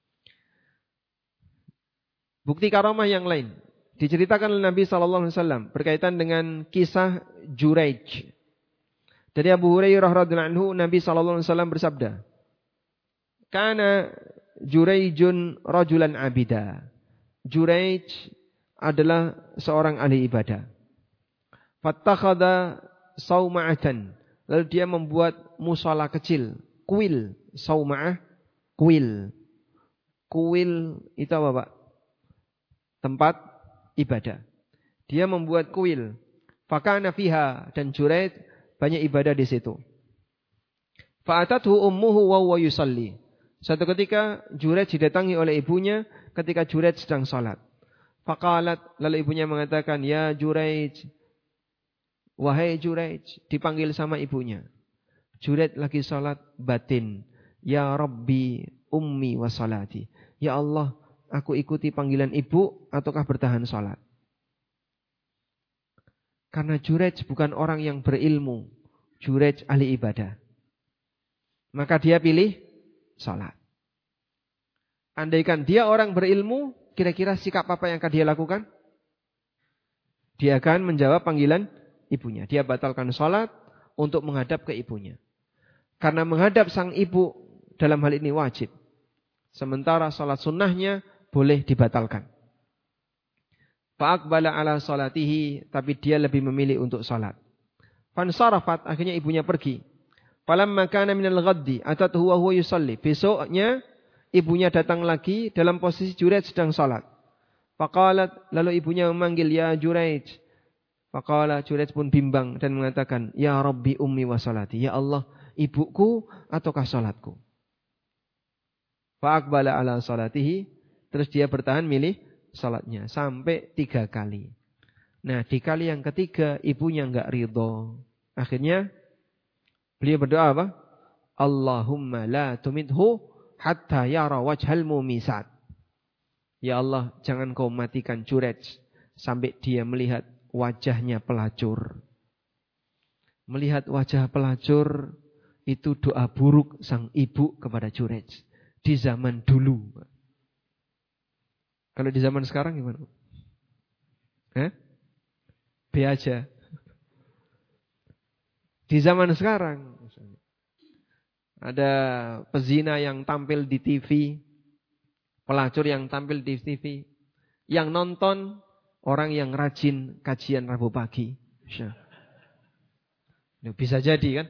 Bukti karomah yang lain diceritakan oleh Nabi sallallahu alaihi wasallam berkaitan dengan kisah Juraij. Dari Abu Hurairah radhiyallahu anhu, Nabi sallallahu alaihi wasallam bersabda, "Kana Juraijun rajulan abida." Juraij adalah seorang ahli ibadah. Fattakhadha sauma'atan. Lalu dia membuat musala kecil, kuil, sauma'ah, kuil. Kuil itu apa, Pak? Tempat ibadah. Dia membuat kuil. Fakana fiha, dan Juraij banyak ibadah di situ. Fa'atathu ummuhu wa huwa yusalli. Suatu ketika Juraij didatangi oleh ibunya ketika Juraij sedang salat. Faqalat, lalu ibunya mengatakan, "Ya Juraij, wahai Juraij," dipanggil sama ibunya. Juraij lagi salat batin. "Ya Rabbi, ummi wa salati." Ya Allah, aku ikuti panggilan ibu ataukah bertahan salat? Karena Juraij bukan orang yang berilmu. Juraij ahli ibadah. Maka dia pilih salat. Andaikan dia orang berilmu, kira-kira sikap apa yang akan dia lakukan? Dia akan menjawab panggilan ibunya. Dia batalkan salat untuk menghadap ke ibunya. Karena menghadap sang ibu dalam hal ini wajib. Sementara salat sunnahnya boleh dibatalkan. Fa'aqbala ala salatihi, tapi dia lebih memilih untuk salat. Fansarafat, akhirnya ibunya pergi. Falamma kana minal ghaddi atatuhu wa huwa yusalli. Besoknya ibunya datang lagi dalam posisi Juraij sedang salat. Faqalat, lalu ibunya memanggil, "Ya Juraij." Faqala, Juraij pun bimbang dan mengatakan, "Ya Rabbi ummi wa salati." Ya Allah, ibuku ataukah salatku? Fa'aqbala ala salatihi, terus dia bertahan milih salatnya sampai 3 kali. Nah, di kali yang ketiga ibunya enggak ridho. Akhirnya beliau berdoa apa? Allahumma la tumithu hatta yara wajhal mumisat. Ya Allah, jangan kau matikan Juraij sampai dia melihat wajahnya pelacur. Melihat wajah pelacur itu doa buruk sang ibu kepada Juraij di zaman dulu. Kalau di zaman sekarang gimana? B aja. Di zaman sekarang ada pezina yang tampil di TV, pelacur yang tampil di TV, yang nonton orang yang rajin kajian Rabu pagi. Bisa jadi kan?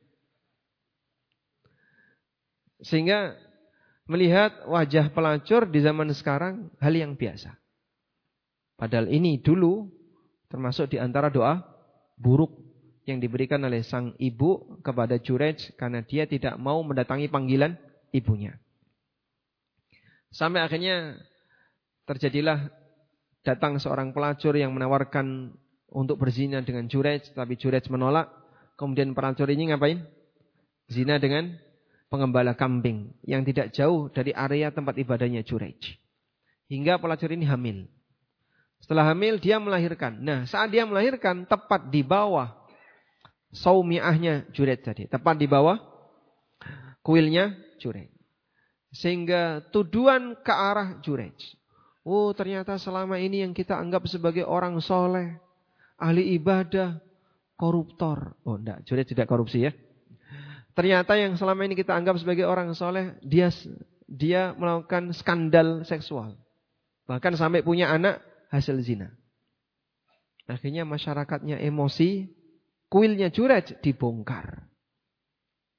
Sehingga melihat wajah pelacur di zaman sekarang hal yang biasa. Padahal ini dulu termasuk di antara doa buruk yang diberikan oleh sang ibu kepada Juraij karena dia tidak mau mendatangi panggilan ibunya. Sampai akhirnya terjadilah datang seorang pelacur yang menawarkan untuk berzina dengan Juraij, tapi Juraij menolak. Kemudian pelacur ini ngapain? Zina dengan pengembala kambing yang tidak jauh dari area tempat ibadahnya Juraij. Hingga pelacur ini hamil. Setelah hamil dia melahirkan. Nah, saat dia melahirkan tepat di bawah saumiahnya Juraij tadi, tepat di bawah kuilnya Juraij. Sehingga tuduhan ke arah Juraij. Oh, ternyata selama ini yang kita anggap sebagai orang soleh, ahli ibadah, koruptor. Oh, enggak, Juraij tidak korupsi ya. Ternyata yang selama ini kita anggap sebagai orang soleh, dia melakukan skandal seksual. Bahkan sampai punya anak hasil zina. Akhirnya masyarakatnya emosi, kuilnya Juraij dibongkar.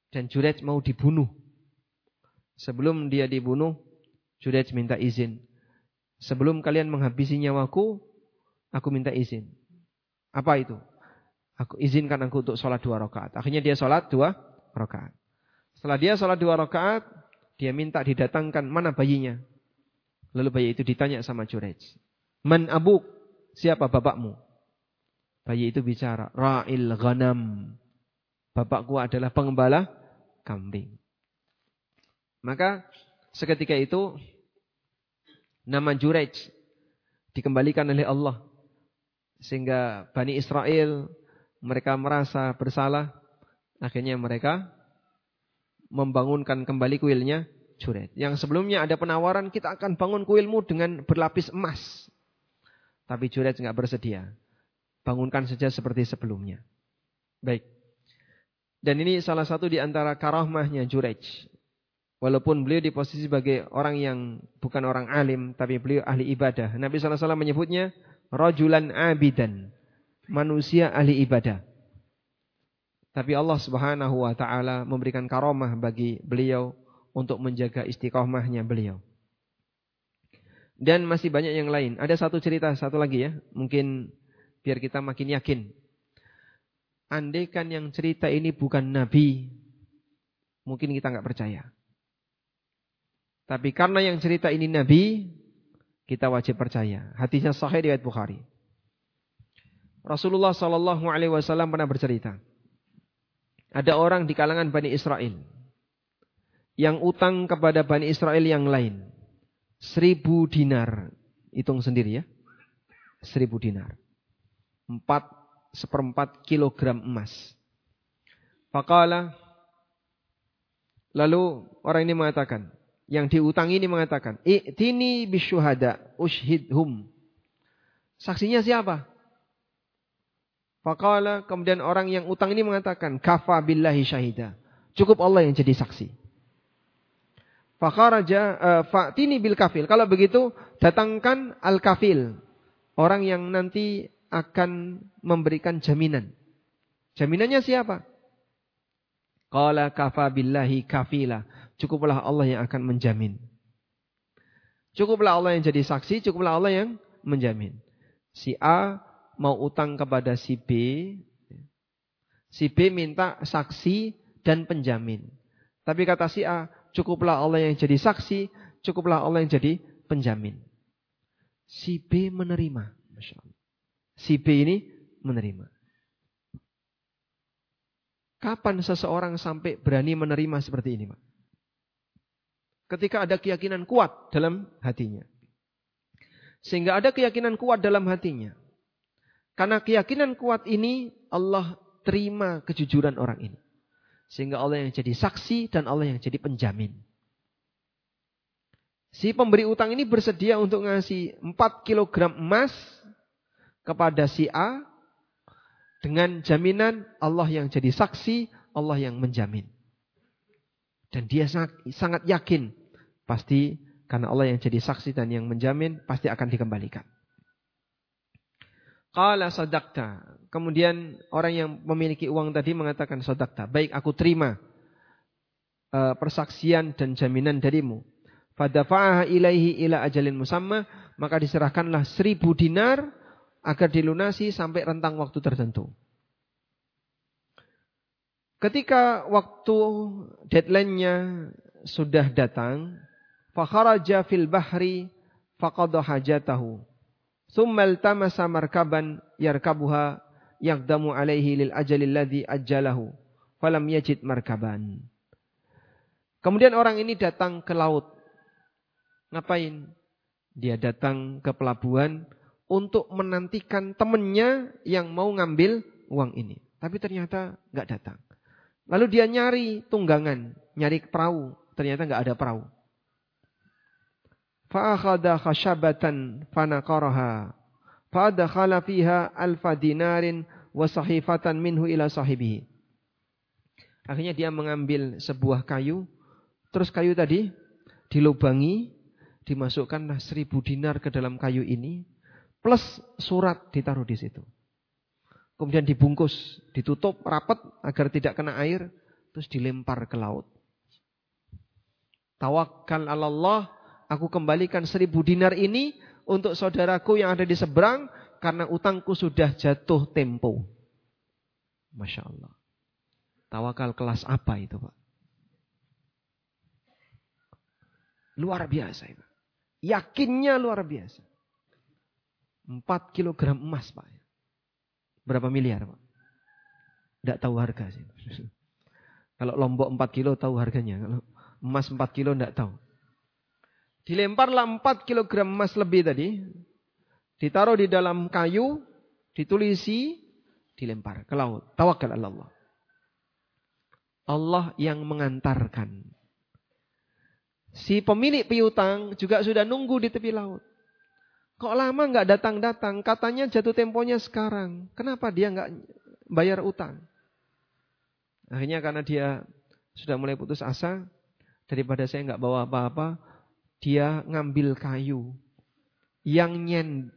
Dan Juraij mau dibunuh. Sebelum dia dibunuh, Juraij minta izin. Sebelum kalian menghabisi nyawaku, aku minta izin. Apa itu? Aku izinkan aku untuk sholat 2 rakaat. Akhirnya dia sholat 2 rakaat. Setelah dia sholat 2 rakaat, dia minta didatangkan mana bayinya. Lalu bayi itu ditanya sama Juraij. Man abuk? Siapa bapakmu? Bayi itu bicara, Ra'il ghanam. Bapakku adalah pengembala kambing. Maka seketika itu nama Juraij dikembalikan oleh Allah. Sehingga Bani Israel mereka merasa bersalah. Akhirnya mereka membangunkan kembali kuilnya Juraij. Yang sebelumnya ada penawaran, kita akan bangun kuilmu dengan berlapis emas. Tapi Juraij enggak bersedia. Bangunkan saja seperti sebelumnya. Baik. Dan ini salah satu di antara karamahnya Juraij. Walaupun beliau di posisi sebagai orang yang bukan orang alim, tapi beliau ahli ibadah. Nabi SAW menyebutnya rajulan abidan, manusia ahli ibadah. Tapi Allah Subhanahu wa taala memberikan karamah bagi beliau untuk menjaga istiqomahnya beliau. Dan masih banyak yang lain. Ada satu cerita, satu lagi ya. Mungkin biar kita makin yakin. Andaikan yang cerita ini bukan Nabi, mungkin kita enggak percaya. Tapi karena yang cerita ini Nabi, kita wajib percaya. Hadisnya sahih riwayat Bukhari. Rasulullah SAW pernah bercerita. Ada orang di kalangan Bani Israel yang utang kepada Bani Israel yang lain. 1.000 dinar. Hitung sendiri ya. 1.000 dinar. 4/4 kilogram emas. Faqala, lalu orang ini mengatakan, yang diutangi ini mengatakan, "I'tini bisyuhada ushhidhum." Saksinya siapa? Faqala, kemudian orang yang utang ini mengatakan, "Kafa billahi syahida." Cukup Allah yang jadi saksi. Fakharaja fa'tini bil kafil. Kalau begitu, datangkan al-kafil. Orang yang nanti akan memberikan jaminan. Jaminannya siapa? Qala kafa billahi kafila. Cukuplah Allah yang akan menjamin. Cukuplah Allah yang jadi saksi, cukuplah Allah yang menjamin. Si A mau utang kepada si B. Si B minta saksi dan penjamin. Tapi kata si A, cukuplah Allah yang jadi saksi, cukuplah Allah yang jadi penjamin. Si B menerima. Masya Allah. Si B ini menerima. Kapan seseorang sampai berani menerima seperti ini, Pak? Ketika ada keyakinan kuat dalam hatinya. Sehingga ada keyakinan kuat dalam hatinya. Karena keyakinan kuat ini, Allah terima kejujuran orang ini. Sehingga Allah yang jadi saksi dan Allah yang jadi penjamin. Si pemberi utang ini bersedia untuk ngasih 4 kilogram emas kepada si A dengan jaminan Allah yang jadi saksi, Allah yang menjamin. Dan dia sangat yakin pasti karena Allah yang jadi saksi dan yang menjamin pasti akan dikembalikan. Qala sadaqta. Kemudian orang yang memiliki uang tadi mengatakan sadaqta. Baik, aku terima persaksian dan jaminan darimu. Fadafa'aha ilaihi ila ajalin musamma, maka diserahkanlah 1.000 dinar agar dilunasi sampai rentang waktu tertentu. Ketika waktu deadline-nya sudah datang, fakharaja fil bahri faqada hajatahu. Tsumma iltamasa markaban yarkabuha yaqdamu alaihi lil ajalil ladzi ajjalahu falam yajid markaban. Kemudian orang ini datang ke laut. Ngapain? Dia datang ke pelabuhan untuk menantikan temannya yang mau ngambil uang ini. Tapi ternyata enggak datang. Lalu dia nyari tunggangan, nyari perahu. Ternyata enggak ada perahu. Fa'akhadha khashabatan fanaqaraha. Fa'adkhala fiha 1,000 dinarin wa sahifatan minhu ila sahibihi. Akhirnya dia mengambil sebuah kayu. Terus kayu tadi dilubangi. Dimasukkanlah 1.000 dinar ke dalam kayu ini. Plus surat ditaruh di situ. Kemudian dibungkus, ditutup rapat agar tidak kena air. terus dilempar ke laut. Tawakkal 'alallah, aku kembalikan 1.000 dinar ini untuk saudaraku yang ada di seberang karena utangku sudah jatuh tempo. Masya Allah. Tawakal kelas apa itu, Pak? Luar biasa itu. Yakinnya luar biasa. 4 kilogram emas, Pak. Berapa miliar, Pak? Tidak tahu harga sih. Kalau Lombok 4 kilo tahu harganya. Kalau emas 4 kilo tidak tahu. Dilemparlah 4 kilogram emas lebih tadi. Ditaruh di dalam kayu. Ditulisi. Dilempar ke laut. Tawakkal 'alallah. Allah yang mengantarkan. Si pemilik piutang juga sudah nunggu di tepi laut. Kok lama nggak datang-datang? Katanya jatuh temponya sekarang. Kenapa dia nggak bayar utang? Akhirnya karena dia sudah mulai putus asa, daripada saya nggak bawa apa-apa, dia ngambil kayu yang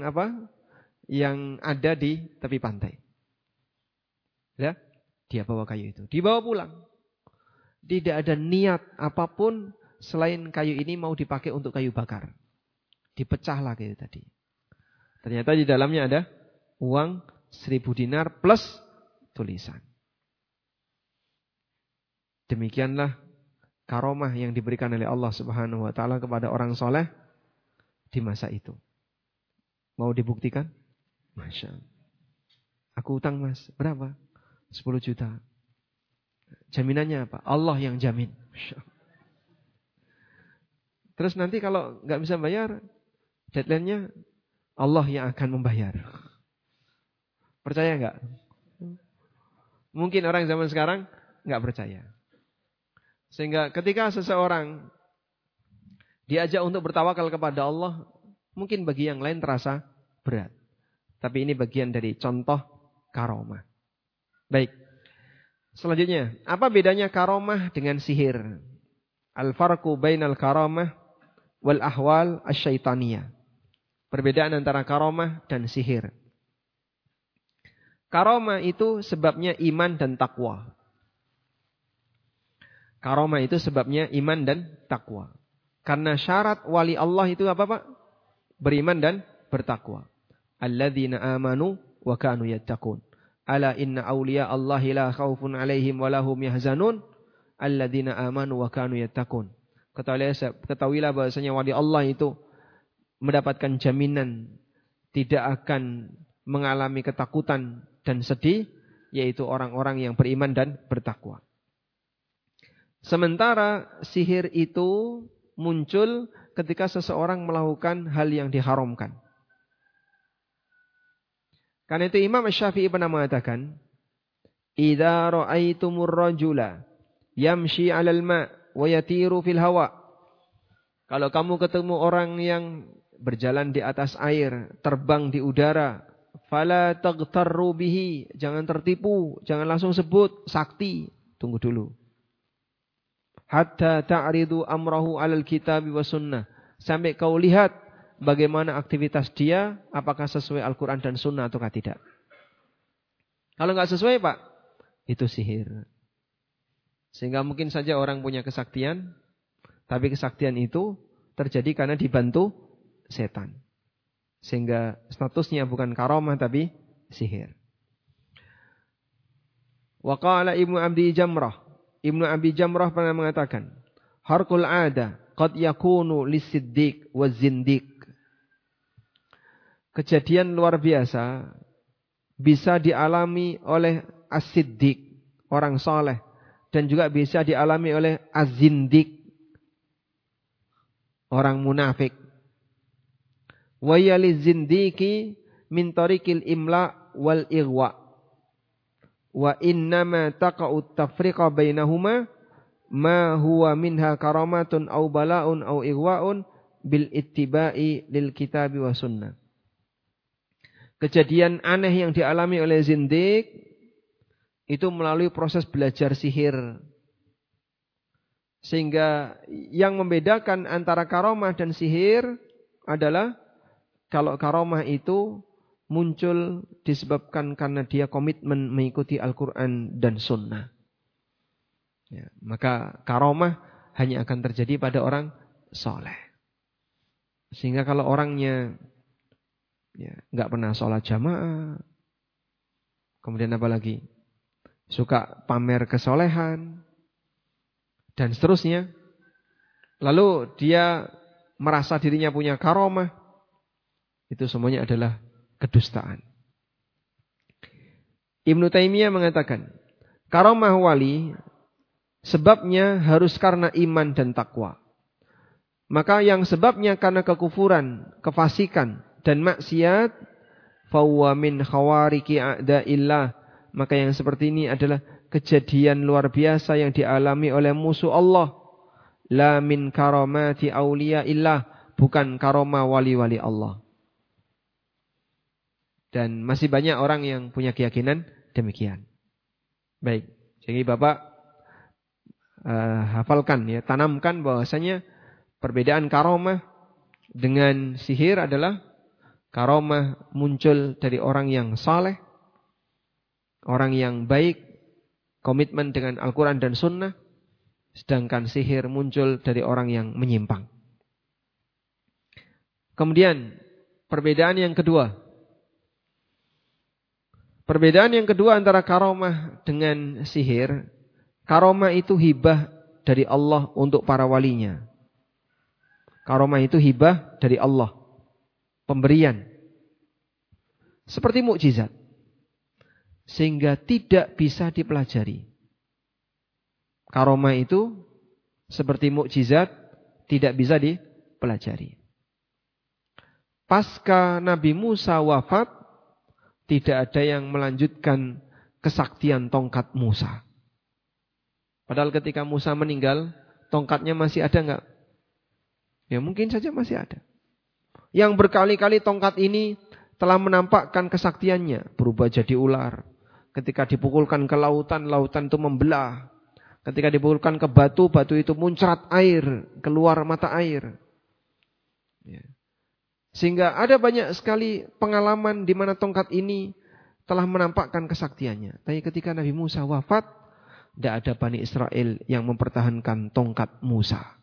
ada di tepi pantai. Ya, dia bawa kayu itu, dibawa pulang. Tidak ada niat apapun selain kayu ini mau dipakai untuk kayu bakar. Dipecahlah kayu tadi. Ternyata di dalamnya ada uang 1.000 dinar plus tulisan. Demikianlah karomah yang diberikan oleh Allah Subhanahu wa taala kepada orang soleh di masa itu. Mau dibuktikan? Masya Allah. Aku utang mas, berapa? 10 juta. Jaminannya apa? Allah yang jamin. Masya Allah. Terus nanti kalau nggak bisa bayar, deadline-nya Allah yang akan membayar. Percaya nggak? Mungkin orang zaman sekarang nggak percaya. Sehingga ketika seseorang diajak untuk bertawakal kepada Allah, mungkin bagi yang lain terasa berat. Tapi ini bagian dari contoh karomah. Baik. Selanjutnya, apa bedanya karomah dengan sihir? Al-farqu bainal karamah wal ahwal asyaitaniyah. Perbedaan antara karomah dan sihir. Karomah itu sebabnya iman dan takwa. Karomah itu sebabnya iman dan takwa. Karena syarat wali Allah itu apa, Pak? Beriman dan bertakwa. Alladzina amanu wa kanu yattaqun. Ala inna awliya Allahi la khaufun alaihim wa lahum yahzanun. Alladzina amanu wa kanu yattaqun. Ketahuilah bahasanya wali Allah itu mendapatkan jaminan tidak akan mengalami ketakutan dan sedih, yaitu orang-orang yang beriman dan bertakwa. Sementara sihir itu muncul ketika seseorang melakukan hal yang diharamkan. Karena itu Imam Syafi'i pernah mengatakan, "Idza ra'aitumur rajula yamshi 'alal ma' wa yatiru fil hawa." Kalau kamu ketemu orang yang berjalan di atas air, terbang di udara, fala taghtarru bihi, jangan tertipu, jangan langsung sebut sakti, tunggu dulu. Hatta ta'ridu amrahu 'alal kitab wa sunnah, sampai kau lihat bagaimana aktivitas dia, apakah sesuai Al-Qur'an dan sunnah ataukah tidak. Kalau enggak sesuai, Pak, itu sihir. Sehingga mungkin saja orang punya kesaktian, tapi kesaktian itu terjadi karena dibantu setan. Sehingga statusnya bukan karomah tapi sihir. Wa qala Ibnu Abi Jamrah. Ibnu Abi Jamrah pernah mengatakan, harqul 'ada qad yakunu lisiddiq wa zindiq. Kejadian luar biasa bisa dialami oleh as-siddiq, orang soleh, dan juga bisa dialami oleh az-zindiq, orang munafik. Wa yaliz zindiki min tariqil imla wal ighwa. Wa innama taqa'u tafriqa bainahuma ma huwa minha karamatun aw bala'un aw ighwa'un bil ittiba'i lil kitabi wa sunnah. Kejadian aneh yang dialami oleh zindik itu melalui proses belajar sihir. Sehingga yang membedakan antara karomah dan sihir adalah kalau karomah itu muncul disebabkan karena dia komitmen mengikuti Al-Quran dan Sunnah. Ya, maka karomah hanya akan terjadi pada orang soleh. Sehingga kalau orangnya nggak pernah sholat jamaah, kemudian apa lagi? Suka pamer kesolehan, dan seterusnya. Lalu dia merasa dirinya punya karomah. Itu semuanya adalah kedustaan. Ibnu Taimiyah mengatakan, karomah wali sebabnya harus karena iman dan takwa. Maka yang sebabnya karena kekufuran, kefasikan dan maksiat, fawwa min khawariki a'da'illah. Maka yang seperti ini adalah kejadian luar biasa yang dialami oleh musuh Allah. La min karamati awliyaillah, bukan karomah wali-wali Allah. Dan masih banyak orang yang punya keyakinan demikian. Baik, jadi Bapak hafalkan ya, tanamkan bahwasanya perbedaan karomah dengan sihir adalah karomah muncul dari orang yang saleh, orang yang baik, komitmen dengan Al-Quran dan Sunnah, sedangkan sihir muncul dari orang yang menyimpang. Kemudian perbedaan yang kedua. Perbedaan yang kedua antara karomah dengan sihir. Karomah itu hibah dari Allah untuk para walinya. Karomah itu hibah dari Allah. Pemberian. Seperti mukjizat. Sehingga tidak bisa dipelajari. Karomah itu seperti mukjizat, tidak bisa dipelajari. Pasca Nabi Musa wafat, tidak ada yang melanjutkan kesaktian tongkat Musa. Padahal ketika Musa meninggal, tongkatnya masih ada enggak? Ya mungkin saja masih ada. Yang berkali-kali tongkat ini telah menampakkan kesaktiannya. Berubah jadi ular. Ketika dipukulkan ke lautan, lautan itu membelah. Ketika dipukulkan ke batu, batu itu muncrat air, keluar mata air. Ya. Sehingga ada banyak sekali pengalaman di mana tongkat ini telah menampakkan kesaktiannya. Tapi ketika Nabi Musa wafat, tidak ada Bani Israel yang mempertahankan tongkat Musa.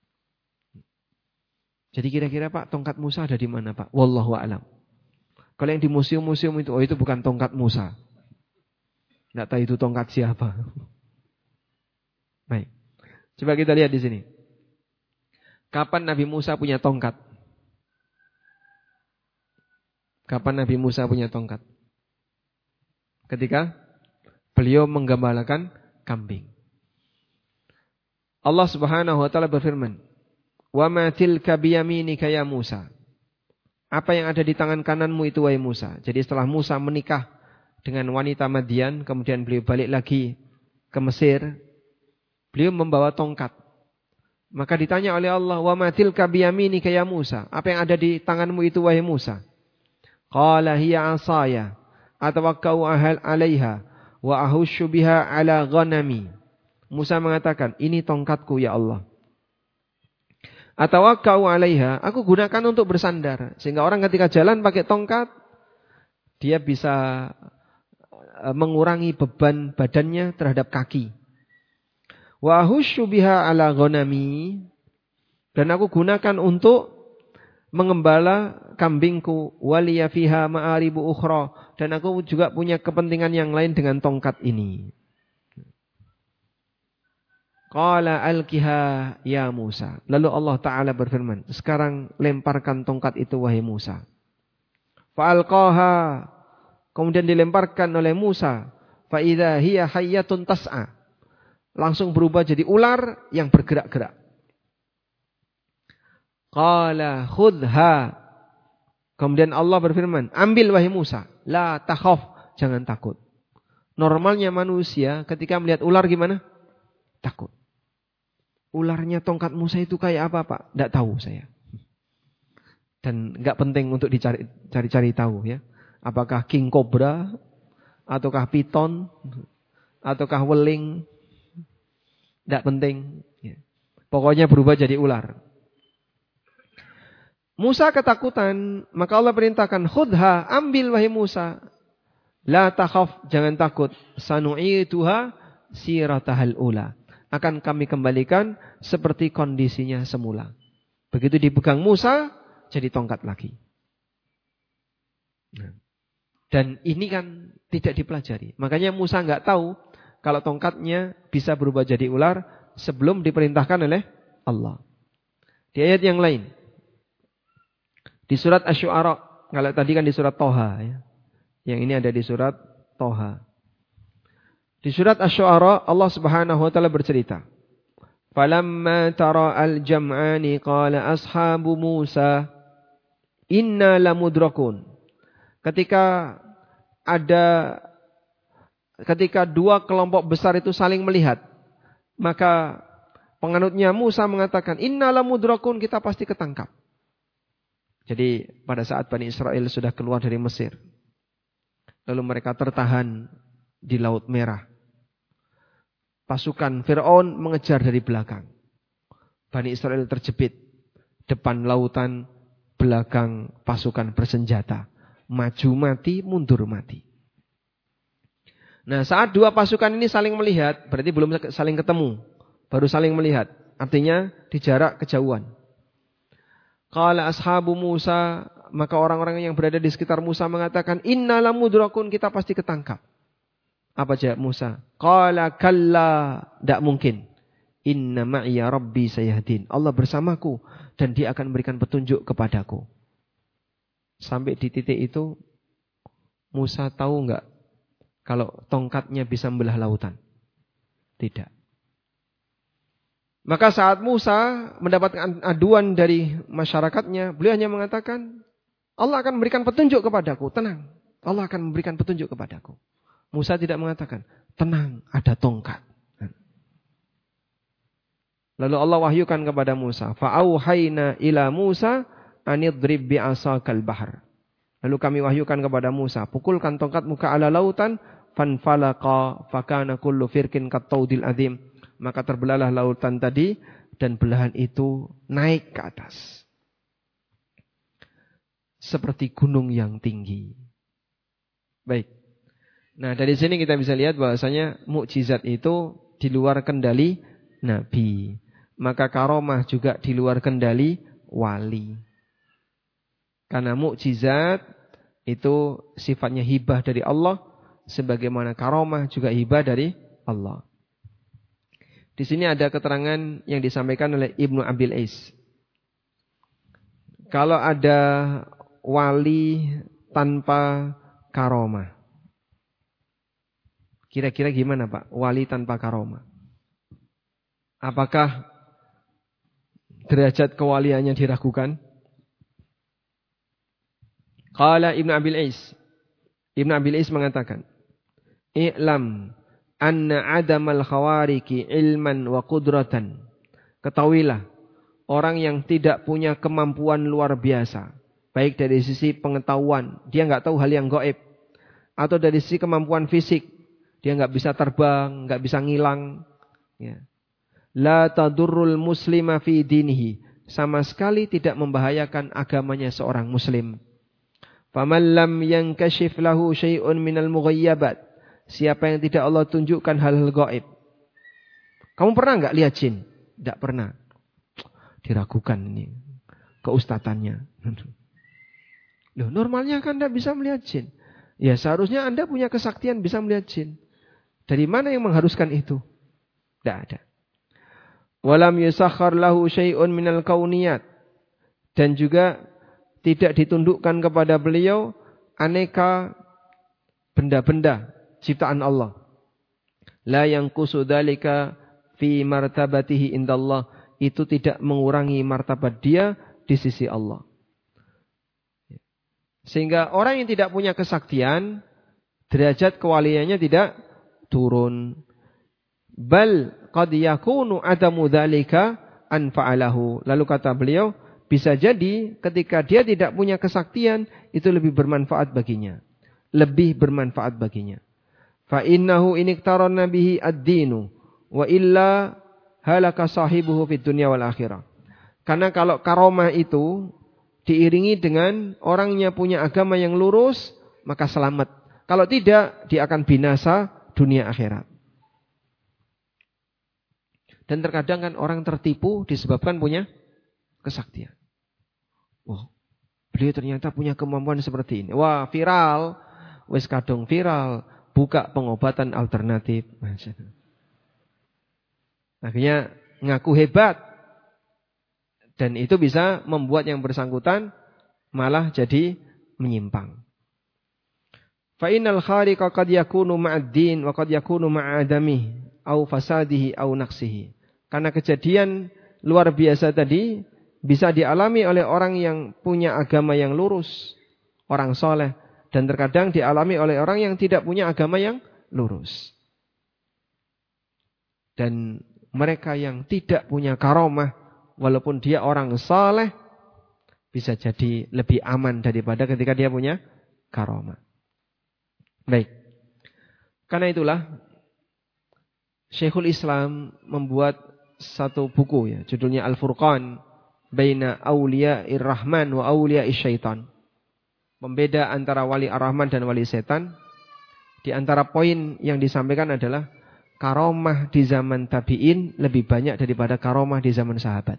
Jadi kira-kira Pak, tongkat Musa ada di mana Pak? Wallahu a'lam. Kalau yang di museum-museum itu, itu bukan tongkat Musa. Tidak tahu itu tongkat siapa. Baik. Coba kita lihat di sini. Kapan Nabi Musa punya tongkat? Kapan Nabi Musa punya tongkat? Ketika beliau menggembalakan kambing. Allah Subhanahu wa taala berfirman, "Wa ma tilka biyaminika ya Musa?" Apa yang ada di tangan kananmu itu wahai Musa? Jadi setelah Musa menikah dengan wanita Madian, kemudian beliau balik lagi ke Mesir, beliau membawa tongkat. Maka ditanya oleh Allah, "Wa ma tilka biyaminika ya Musa?" Apa yang ada di tanganmu itu wahai Musa? Qala hiya asaya atawakkau 'alaiha wa ahushu biha 'ala ghanami. Musa mengatakan, ini tongkatku ya Allah. Atawakkau 'alaiha, aku gunakan untuk bersandar sehingga orang ketika jalan pakai tongkat dia bisa mengurangi beban badannya terhadap kaki. Wa ahushu biha 'ala ghanami, dan aku gunakan untuk mengembala kambingku, waliya fiha ma'aribu ukhra, dan aku juga punya kepentingan yang lain dengan tongkat ini. Qala alqiha ya Musa. Lalu Allah Ta'ala berfirman, sekarang lemparkan tongkat itu wahai Musa. Fa'alqaha, kemudian dilemparkan oleh Musa. Fa'idha hiya hayyatun tas'a. Langsung berubah jadi ular yang bergerak-gerak. Qala khudha. Kemudian Allah berfirman, ambil wahai Musa. La takhaf, jangan takut. Normalnya manusia ketika melihat ular gimana? Takut. Ularnya tongkat Musa itu kayak apa Pak? Tidak tahu saya. Dan enggak penting untuk dicari-cari tahu ya. Apakah king cobra, ataukah piton, ataukah weling? Tidak penting. Pokoknya berubah jadi ular. Musa ketakutan, maka Allah perintahkan, khudha, ambil wahai Musa. La takhaf, jangan takut. Sanu'ituha siratahal ula. akan kami kembalikan seperti kondisinya semula. Begitu dipegang Musa, jadi tongkat lagi. Dan ini kan tidak dipelajari. Makanya Musa nggak tahu kalau tongkatnya bisa berubah jadi ular sebelum diperintahkan oleh Allah. Di ayat yang lain, di surat Asy-Syu'ara, kalau tadi kan di surat Toha, ya. Yang ini ada di surat Toha. Di surat Asy-Syu'ara Allah Subhanahu wa taala bercerita, "Falamma tara al-jam'ani qala ashabu Musa inna lamudrakun." Ketika dua kelompok besar itu saling melihat, maka penganutnya Musa mengatakan, "Inna lamudrakun, kita pasti ketangkap." Jadi pada saat Bani Israel sudah keluar dari Mesir, lalu mereka tertahan di Laut Merah. Pasukan Fir'aun mengejar dari belakang. Bani Israel terjepit. Depan lautan, belakang pasukan bersenjata. Maju mati, mundur mati. Nah, saat dua pasukan ini saling melihat, berarti belum saling ketemu. Baru saling melihat. Artinya di jarak kejauhan. Qala ashabu Musa, maka orang-orang yang berada di sekitar Musa mengatakan, "Inna lamudrakun, kita pasti ketangkap." Apa jawab Musa? Qala kalla, tidak mungkin. Inna ma'iya rabbi sayahdin. Allah bersamaku dan dia akan memberikan petunjuk kepadaku. Sampai di titik itu Musa tahu enggak kalau tongkatnya bisa membelah lautan? Tidak. Maka saat Musa mendapatkan aduan dari masyarakatnya, beliau hanya mengatakan, Allah akan memberikan petunjuk kepadaku, tenang. Allah akan memberikan petunjuk kepadaku. Musa tidak mengatakan, tenang, ada tongkat. Lalu Allah wahyukan kepada Musa, fa'auhayna ila Musa anidrib bi'asakal bahar. Lalu kami wahyukan kepada Musa, pukulkan tongkatmu ke ala lautan, fanfalaqa fakana kullu firkin kattaudil azim. Maka terbelahlah lautan tadi dan belahan itu naik ke atas. Seperti gunung yang tinggi. Baik. Nah, dari sini kita bisa lihat bahwasanya mukjizat itu di luar kendali Nabi. Maka karomah juga di luar kendali wali. Karena mukjizat itu sifatnya hibah dari Allah, sebagaimana karomah juga hibah dari Allah. Di sini ada keterangan yang disampaikan oleh Ibnu Abil Is. Kalau ada wali tanpa karomah, kira-kira gimana Pak? Wali tanpa karomah. Apakah derajat kewaliannya diragukan? Qala Ibnu Abil Is. Ibnu Abil Is mengatakan, "I'lam anna adamal khawariki ilman wa qudratan." Ketahuilah, orang yang tidak punya kemampuan luar biasa, baik dari sisi pengetahuan, dia enggak tahu hal yang gaib, atau dari sisi kemampuan fisik, dia enggak bisa terbang, enggak bisa ngilang, ya. La tadurrul muslima fi dinihi, sama sekali tidak membahayakan agamanya seorang muslim. Faman lam yankashif lahu syai'un minal mughayyabat, siapa yang tidak Allah tunjukkan hal-hal gaib. Kamu pernah enggak lihat jin? Tidak pernah. Diragukan ini keustatannya. Loh, normalnya kan tidak bisa melihat jin. Ya seharusnya Anda punya kesaktian bisa melihat jin. Dari mana yang mengharuskan itu? Tidak ada. Walam yusakhkhar lahu syai'un minal kauniyat, dan juga tidak ditundukkan kepada beliau aneka benda-benda ciptaan Allah. La yanqusu dzalika fi martabatihi indallah, itu tidak mengurangi martabat dia di sisi Allah. Sehingga orang yang tidak punya kesaktian, derajat kewaliannya tidak turun. Bal qad yakunu adamu dzalika anfa'alahu. Lalu kata beliau, bisa jadi ketika dia tidak punya kesaktian, itu lebih bermanfaat baginya. Lebih bermanfaat baginya. Fa innahu iniktarana bihi ad-dinu wa illa halaka sahibuhu fid dunya wal akhirah. Karena kalau karomah itu diiringi dengan orangnya punya agama yang lurus, maka selamat. Kalau tidak, dia akan binasa dunia akhirat. Dan terkadang kan orang tertipu disebabkan punya kesaktian. Wah, beliau ternyata punya kemampuan seperti ini. Wah, viral. Wis kadung viral. Buka pengobatan alternatif. Akhirnya ngaku hebat. Dan itu bisa membuat yang bersangkutan malah jadi menyimpang. Fa innal khariqa qad yakunu ma'ad-din wa qad yakunu ma'adamihi au fasadihi au naqsihi. Karena kejadian luar biasa tadi bisa dialami oleh orang yang punya agama yang lurus, orang soleh, dan terkadang dialami oleh orang yang tidak punya agama yang lurus. Dan mereka yang tidak punya karomah, walaupun dia orang soleh, bisa jadi lebih aman daripada ketika dia punya karomah. Baik. Karena itulah Syekhul Islam membuat satu buku ya, judulnya Al-Furqan Baina Auliya'ir Rahman wa Auliya'is Syaitan. Pembeda antara wali Ar-Rahman dan wali setan. Di antara poin yang disampaikan adalah karomah di zaman tabi'in lebih banyak daripada karomah di zaman sahabat.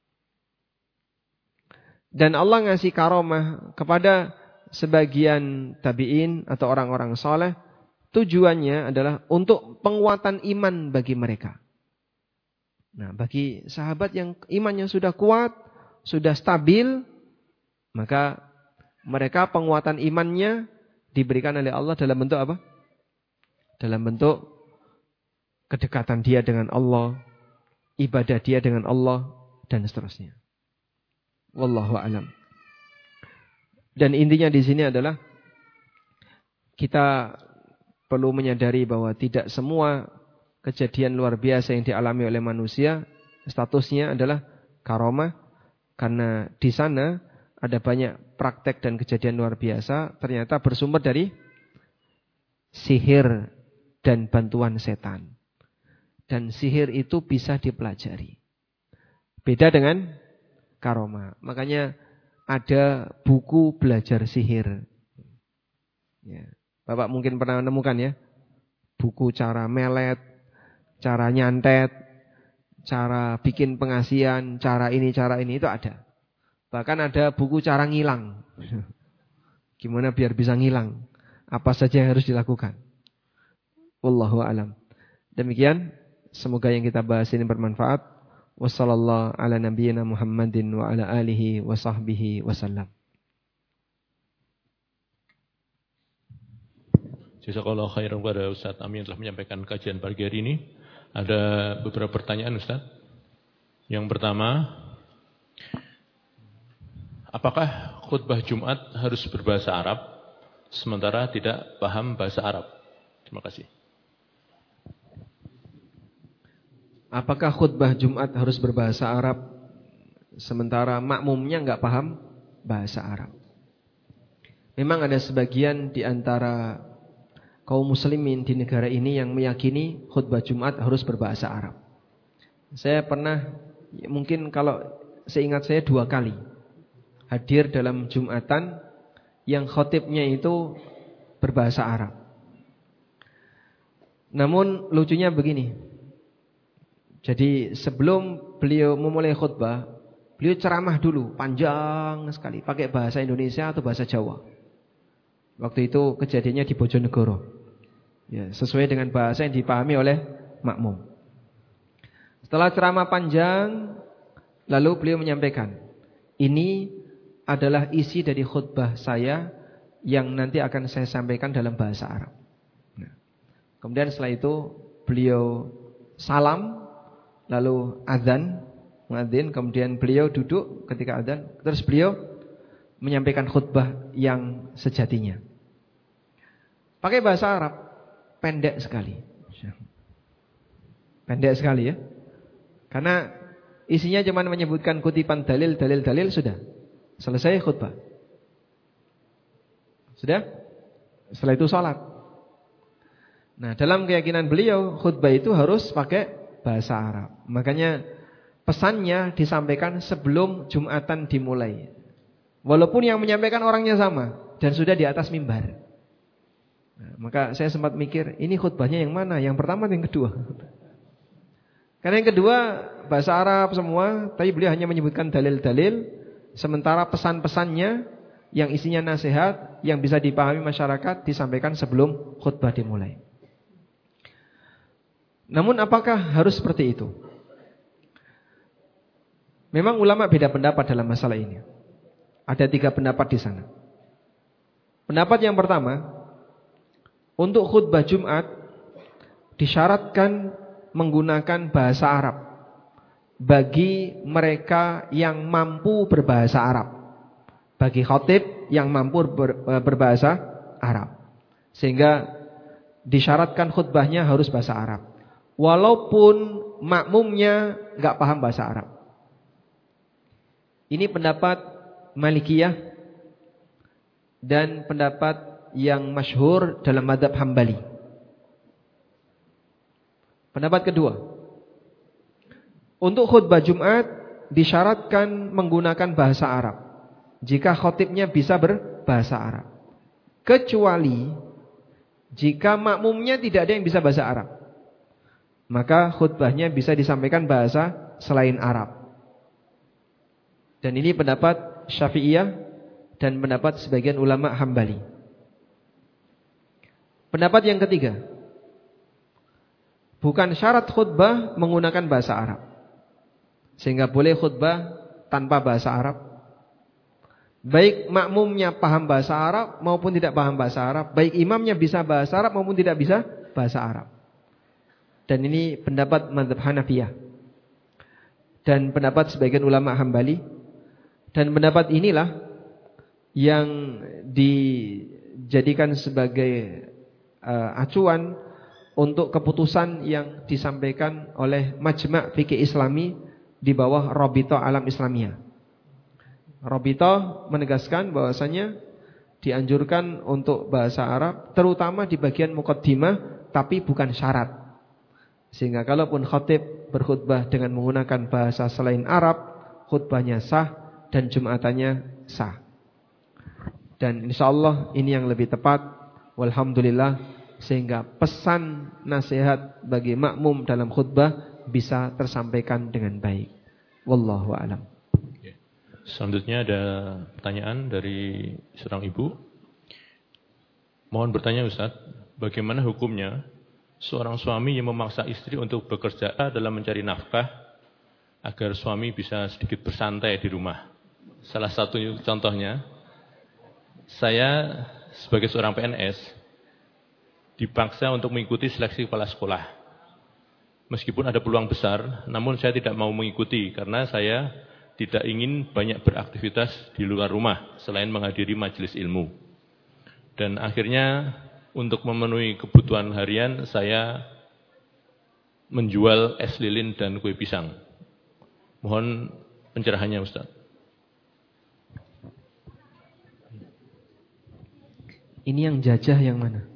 Dan Allah ngasih karomah kepada sebagian tabi'in atau orang-orang saleh, tujuannya adalah untuk penguatan iman bagi mereka. Nah, bagi sahabat yang imannya sudah kuat, sudah stabil, maka mereka penguatan imannya diberikan oleh Allah dalam bentuk apa? Dalam bentuk kedekatan dia dengan Allah, ibadah dia dengan Allah, dan seterusnya. Wallahu a'lam. Dan intinya di sini adalah kita perlu menyadari bahwa tidak semua kejadian luar biasa yang dialami oleh manusia statusnya adalah karomah, karena di sana ada banyak praktek dan kejadian luar biasa ternyata bersumber dari sihir dan bantuan setan. Dan sihir itu bisa dipelajari. Beda dengan karomah. Makanya ada buku belajar sihir. Ya. Bapak mungkin pernah menemukan ya. Buku cara melet, cara nyantet, cara bikin pengasian, cara ini itu ada. Bahkan ada buku cara ngilang. Gimana biar bisa ngilang? Apa saja yang harus dilakukan? Wallahu a'lam. Demikian, semoga yang kita bahas ini bermanfaat. Wassallallahu ala nabiyyina Muhammadin wa ala alihi wa sahbihi wasallam. Jazakallahu khairan kepada Ustaz Amin telah menyampaikan kajian pagi hari ini. Ada beberapa pertanyaan Ustaz. Yang pertama, apakah khutbah Jumat harus berbahasa Arab sementara tidak paham bahasa Arab? Terima kasih. Apakah khutbah Jumat harus berbahasa Arab sementara makmumnya enggak paham bahasa Arab? Memang ada sebagian di antara kaum muslimin di negara ini yang meyakini khutbah Jumat harus berbahasa Arab. Saya pernah, mungkin kalau seingat saya 2 kali hadir dalam Jumatan yang khotibnya itu berbahasa Arab. Namun lucunya begini. Jadi sebelum beliau memulai khutbah, beliau ceramah dulu panjang sekali pakai bahasa Indonesia atau bahasa Jawa. Waktu itu kejadiannya di Bojonegoro. Ya, sesuai dengan bahasa yang dipahami oleh makmum. Setelah ceramah panjang, lalu beliau menyampaikan, ini adalah isi dari khutbah saya yang nanti akan saya sampaikan dalam bahasa Arab. Nah, kemudian setelah itu beliau salam, lalu azan, muadzin, kemudian beliau duduk ketika azan, terus beliau menyampaikan khutbah yang sejatinya. Pakai bahasa Arab, pendek sekali. Pendek sekali ya. Karena isinya cuma menyebutkan kutipan dalil sudah. Selesai khutbah. Sudah? Setelah itu salat. Nah, dalam keyakinan beliau khutbah itu harus pakai bahasa Arab. Makanya pesannya disampaikan sebelum Jumatan dimulai. Walaupun yang menyampaikan orangnya sama dan sudah di atas mimbar. Nah, maka saya sempat mikir, ini khutbahnya yang mana? Yang pertama atau yang kedua? Karena yang kedua bahasa Arab semua, tapi beliau hanya menyebutkan dalil-dalil, sementara pesan-pesannya yang isinya nasihat yang bisa dipahami masyarakat disampaikan sebelum khutbah dimulai. Namun apakah harus seperti itu? Memang ulama beda pendapat dalam masalah ini. Ada 3 pendapat di sana. Pendapat yang pertama, untuk khutbah Jumat disyaratkan menggunakan bahasa Arab bagi mereka yang mampu berbahasa Arab. Bagi khatib yang mampu berbahasa Arab. Sehingga disyaratkan khutbahnya harus bahasa Arab. Walaupun makmumnya enggak paham bahasa Arab. Ini pendapat Malikiyah dan pendapat yang masyhur dalam mazhab Hambali. Pendapat kedua, untuk khutbah Jumat disyaratkan menggunakan bahasa Arab jika khatibnya bisa berbahasa Arab, kecuali jika makmumnya tidak ada yang bisa bahasa Arab, maka khutbahnya bisa disampaikan bahasa selain Arab. Dan ini pendapat Syafi'iyah dan pendapat sebagian ulama Hambali. Pendapat yang ketiga, bukan syarat khutbah menggunakan bahasa Arab, sehingga boleh khutbah tanpa bahasa Arab. Baik makmumnya paham bahasa Arab maupun tidak paham bahasa Arab, baik imamnya bisa bahasa Arab maupun tidak bisa bahasa Arab. Dan ini pendapat mazhab Hanafiyah dan pendapat sebagian ulama Hambali. Dan pendapat inilah yang dijadikan sebagai acuan untuk keputusan yang disampaikan oleh Majma' Fikih Islami di bawah Rabithah Alam Islamiyah. Rabithah menegaskan bahwasanya dianjurkan untuk bahasa Arab, terutama di bagian muqaddimah, tapi bukan syarat. Sehingga kalaupun khatib berkhutbah dengan menggunakan bahasa selain Arab, khutbahnya sah dan jumatannya sah. Dan insyaallah ini yang lebih tepat, walhamdulillah, sehingga pesan nasihat bagi makmum dalam khutbah bisa tersampaikan dengan baik. Wallahu a'lam. Selanjutnya ada pertanyaan dari seorang ibu. Mohon bertanya Ustaz, bagaimana hukumnya seorang suami yang memaksa istri untuk bekerja dalam mencari nafkah agar suami bisa sedikit bersantai di rumah? Salah satu contohnya, saya sebagai seorang PNS dipaksa untuk mengikuti seleksi kepala sekolah. Meskipun ada peluang besar, namun saya tidak mau mengikuti karena saya tidak ingin banyak beraktivitas di luar rumah selain menghadiri majelis ilmu. Dan akhirnya untuk memenuhi kebutuhan harian saya menjual es lilin dan kue pisang. Mohon pencerahannya Ustaz. Ini yang jajah yang mana?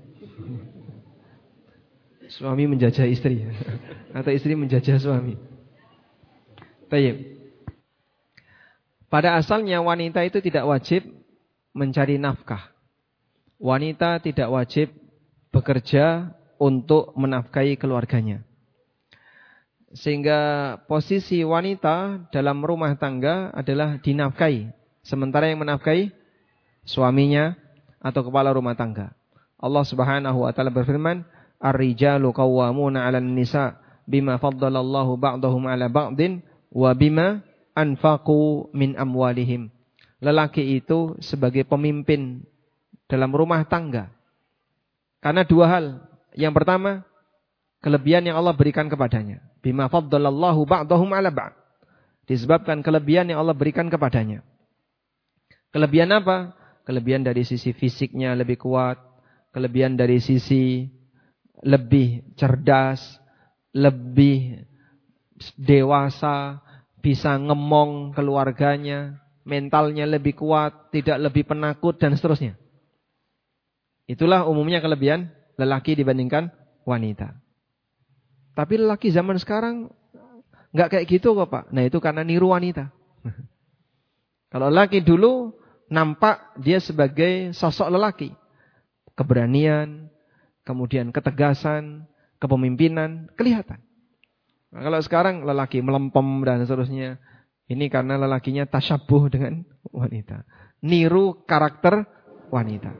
Suami menjajah istri atau istri menjajah suami? Baik. Pada asalnya wanita itu tidak wajib mencari nafkah. Wanita tidak wajib bekerja untuk menafkahi keluarganya. Sehingga posisi wanita dalam rumah tangga adalah dinafkahi, sementara yang menafkahi suaminya atau kepala rumah tangga. Allah Subhanahu wa taala berfirman, "Ar-rijalu qawwamuna 'alan nisa bima faddalallahu ba'dahum 'ala ba'din wa bima anfaqu min amwalihim." Lelaki itu sebagai pemimpin dalam rumah tangga karena 2 hal. Yang pertama, kelebihan yang Allah berikan kepadanya. Bima faddalallahu ba'dahum 'ala ba'd. Disebabkan kelebihan yang Allah berikan kepadanya. Kelebihan apa? Kelebihan dari sisi fisiknya lebih kuat, kelebihan dari sisi lebih cerdas, lebih dewasa, bisa ngemong keluarganya, mentalnya lebih kuat, tidak lebih penakut dan seterusnya. Itulah umumnya kelebihan lelaki dibandingkan wanita. Tapi lelaki zaman sekarang enggak kayak gitu kok Pak. Nah itu karena niru wanita. Kalau lelaki dulu nampak dia sebagai sosok lelaki. Keberanian, kemudian ketegasan, kepemimpinan, kelihatan. Nah, kalau sekarang lelaki melempem dan seterusnya. Ini karena lelakinya tasyabuh dengan wanita. Niru karakter wanita.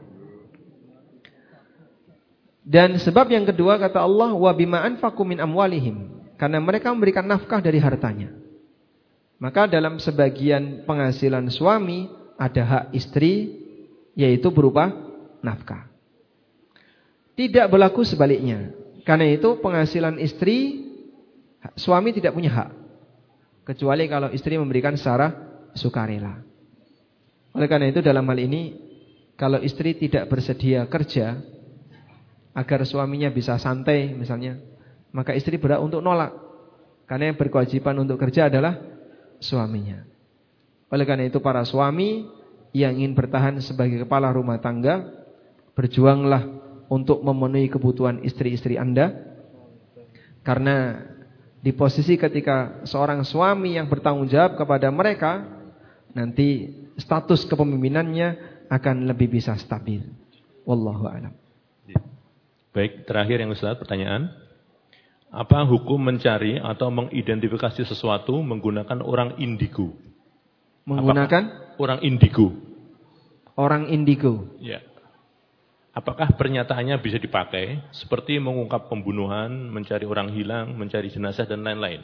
Dan sebab yang kedua kata Allah, wa bima anfaqu min amwalihim. Karena mereka memberikan nafkah dari hartanya. Maka dalam sebagian penghasilan suami ada hak istri, yaitu berupa nafkah. Tidak berlaku sebaliknya. Karena itu penghasilan istri, suami tidak punya hak. Kecuali kalau istri memberikan secara sukarela. Oleh karena itu dalam hal ini, kalau istri tidak bersedia kerja agar suaminya bisa santai misalnya, maka istri berhak untuk nolak. Karena yang berkewajiban untuk kerja adalah suaminya. Oleh karena itu para suami yang ingin bertahan sebagai kepala rumah tangga, berjuanglah untuk memenuhi kebutuhan istri-istri Anda. Karena di posisi ketika seorang suami yang bertanggung jawab kepada mereka, nanti status kepemimpinannya akan lebih bisa stabil. Wallahu a'lam. Baik, terakhir yang Ustaz, pertanyaan. Apa hukum mencari atau mengidentifikasi sesuatu menggunakan orang indigo? Menggunakan? Apakah orang indigo. Orang indigo. Ya. Apakah pernyataannya bisa dipakai seperti mengungkap pembunuhan, mencari orang hilang, mencari jenazah dan lain-lain?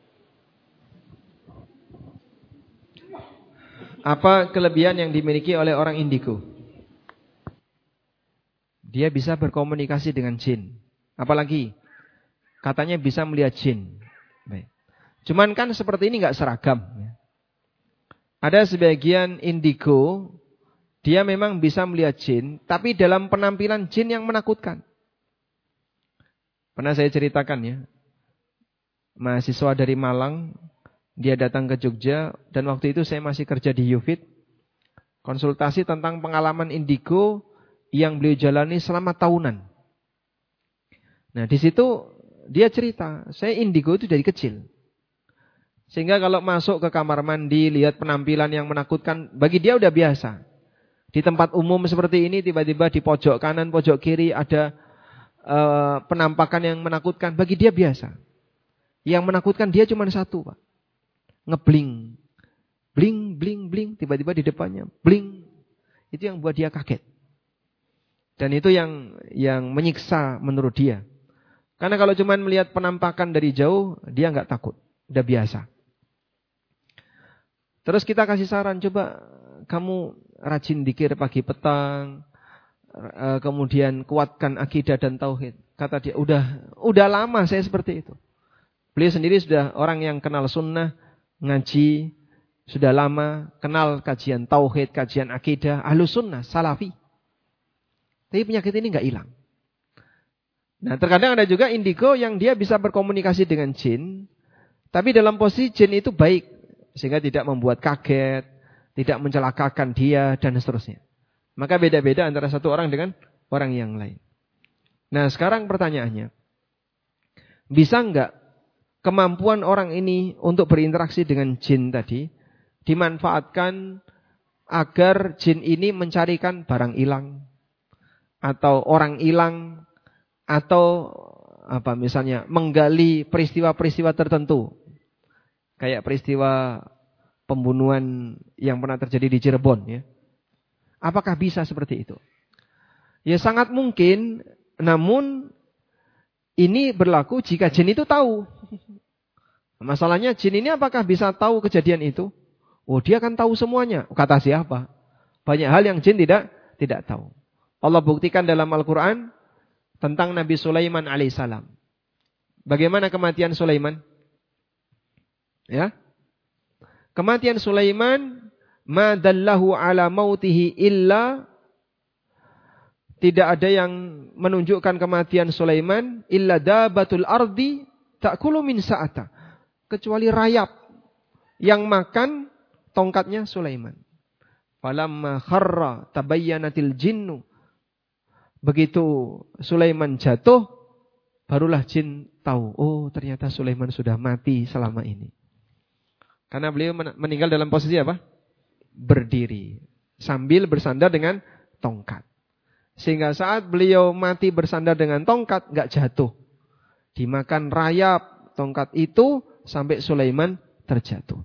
Apa kelebihan yang dimiliki oleh orang indigo? Dia bisa berkomunikasi dengan jin. Apalagi katanya bisa melihat jin. Baik. Cuman kan seperti ini nggak seragam. Ada sebagian indigo, dia memang bisa melihat jin, tapi dalam penampilan jin yang menakutkan. Pernah saya ceritakan ya, mahasiswa dari Malang, dia datang ke Jogja, dan waktu itu saya masih kerja di Yufit, konsultasi tentang pengalaman indigo yang beliau jalani selama tahunan. Nah di situ dia cerita, saya indigo itu dari kecil. Sehingga kalau masuk ke kamar mandi, lihat penampilan yang menakutkan, bagi dia udah biasa. Di tempat umum seperti ini, tiba-tiba di pojok kanan, pojok kiri ada penampakan yang menakutkan. Bagi dia biasa. Yang menakutkan dia cuma satu, Pak. Ngebling. Bling, bling, bling. Tiba-tiba di depannya. Bling. Itu yang buat dia kaget. Dan itu yang menyiksa menurut dia. Karena kalau cuma melihat penampakan dari jauh, dia nggak takut. Udah biasa. Terus kita kasih saran, coba kamu rajin dzikir pagi petang, kemudian kuatkan akidah dan tauhid. Kata dia, udah lama saya seperti itu. Beliau sendiri sudah orang yang kenal sunnah, ngaji, sudah lama, kenal kajian tauhid, kajian akidah, ahlus sunnah, salafi. Tapi penyakit ini nggak hilang. Nah terkadang ada juga indigo yang dia bisa berkomunikasi dengan jin, tapi dalam posisi jin itu baik. Sehingga tidak membuat kaget, tidak mencelakakan dia, dan seterusnya. Maka beda-beda antara satu orang dengan orang yang lain. Nah sekarang pertanyaannya, bisa enggak kemampuan orang ini untuk berinteraksi dengan jin tadi, dimanfaatkan agar jin ini mencarikan barang hilang, atau orang hilang, atau misalnya menggali peristiwa-peristiwa tertentu. Kayak peristiwa pembunuhan yang pernah terjadi di Cirebon. Ya. Apakah bisa seperti itu? Ya sangat mungkin, namun ini berlaku jika jin itu tahu. Masalahnya jin ini apakah bisa tahu kejadian itu? Oh dia kan tahu semuanya. Kata siapa? Banyak hal yang jin tidak tahu. Allah buktikan dalam Al-Quran tentang Nabi Sulaiman alaihissalam. Bagaimana kematian Sulaiman? Ya, kematian Sulaiman, ma dallahu ala mautihi illa, tidak ada yang menunjukkan kematian Sulaiman illa dabatul ardi ta'kulu min sa'ata, kecuali rayap yang makan tongkatnya Sulaiman. Falamma kharra tabayyanatil jinnu, begitu Sulaiman jatuh, barulah jin tahu, oh ternyata Sulaiman sudah mati selama ini. Karena beliau meninggal dalam posisi apa? Berdiri. Sambil bersandar dengan tongkat. Sehingga saat beliau mati bersandar dengan tongkat, nggak jatuh. Dimakan rayap tongkat itu sampai Sulaiman terjatuh.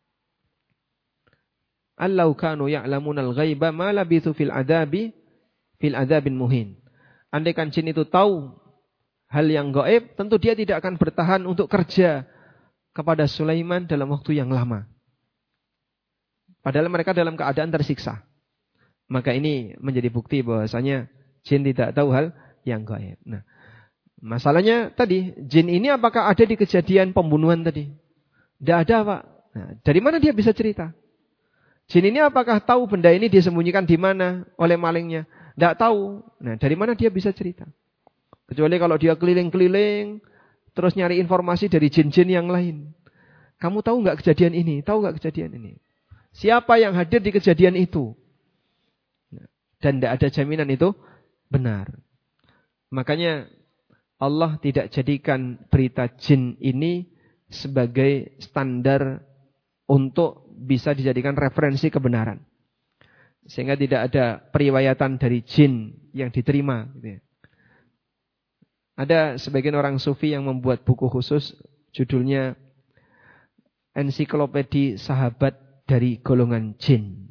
Allau kanu ya'lamunal ghaiba ma labithu fil adabin muhin. Andaikan jin itu tahu hal yang gaib, tentu dia tidak akan bertahan untuk kerja kepada Sulaiman dalam waktu yang lama. Padahal mereka dalam keadaan tersiksa. Maka ini menjadi bukti bahwasanya jin tidak tahu hal yang gaib. Nah, masalahnya tadi, jin ini apakah ada di kejadian pembunuhan tadi? Tidak ada, Pak. Nah, dari mana dia bisa cerita? Jin ini apakah tahu benda ini disembunyikan di mana oleh malingnya? Tidak tahu. Nah, dari mana dia bisa cerita? Kecuali kalau dia keliling-keliling, terus nyari informasi dari jin-jin yang lain. Kamu tahu nggak kejadian ini? Tahu nggak kejadian ini? Siapa yang hadir di kejadian itu? Dan tidak ada jaminan itu benar. Makanya Allah tidak jadikan berita jin ini sebagai standar untuk bisa dijadikan referensi kebenaran. Sehingga tidak ada periwayatan dari jin yang diterima. Gitu ya. Ada sebagian orang sufi yang membuat buku khusus judulnya Ensiklopedi Sahabat dari Golongan Jin.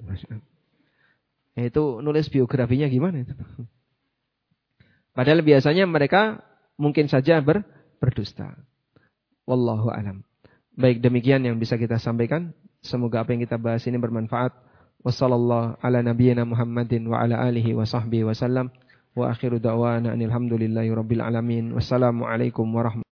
Itu nulis biografinya gimana itu? Padahal biasanya mereka mungkin saja berdusta. Wallahu alam. Baik, demikian yang bisa kita sampaikan. Semoga apa yang kita bahas ini bermanfaat. Wassallallahu ala nabiyyina Muhammadin wa ala alihi wa sahbihi wa sallam. Wa akhiru da'wana anil hamdulillahi rabbil alamin. Wassalamualaikum warahmatullahi wabarakatuh.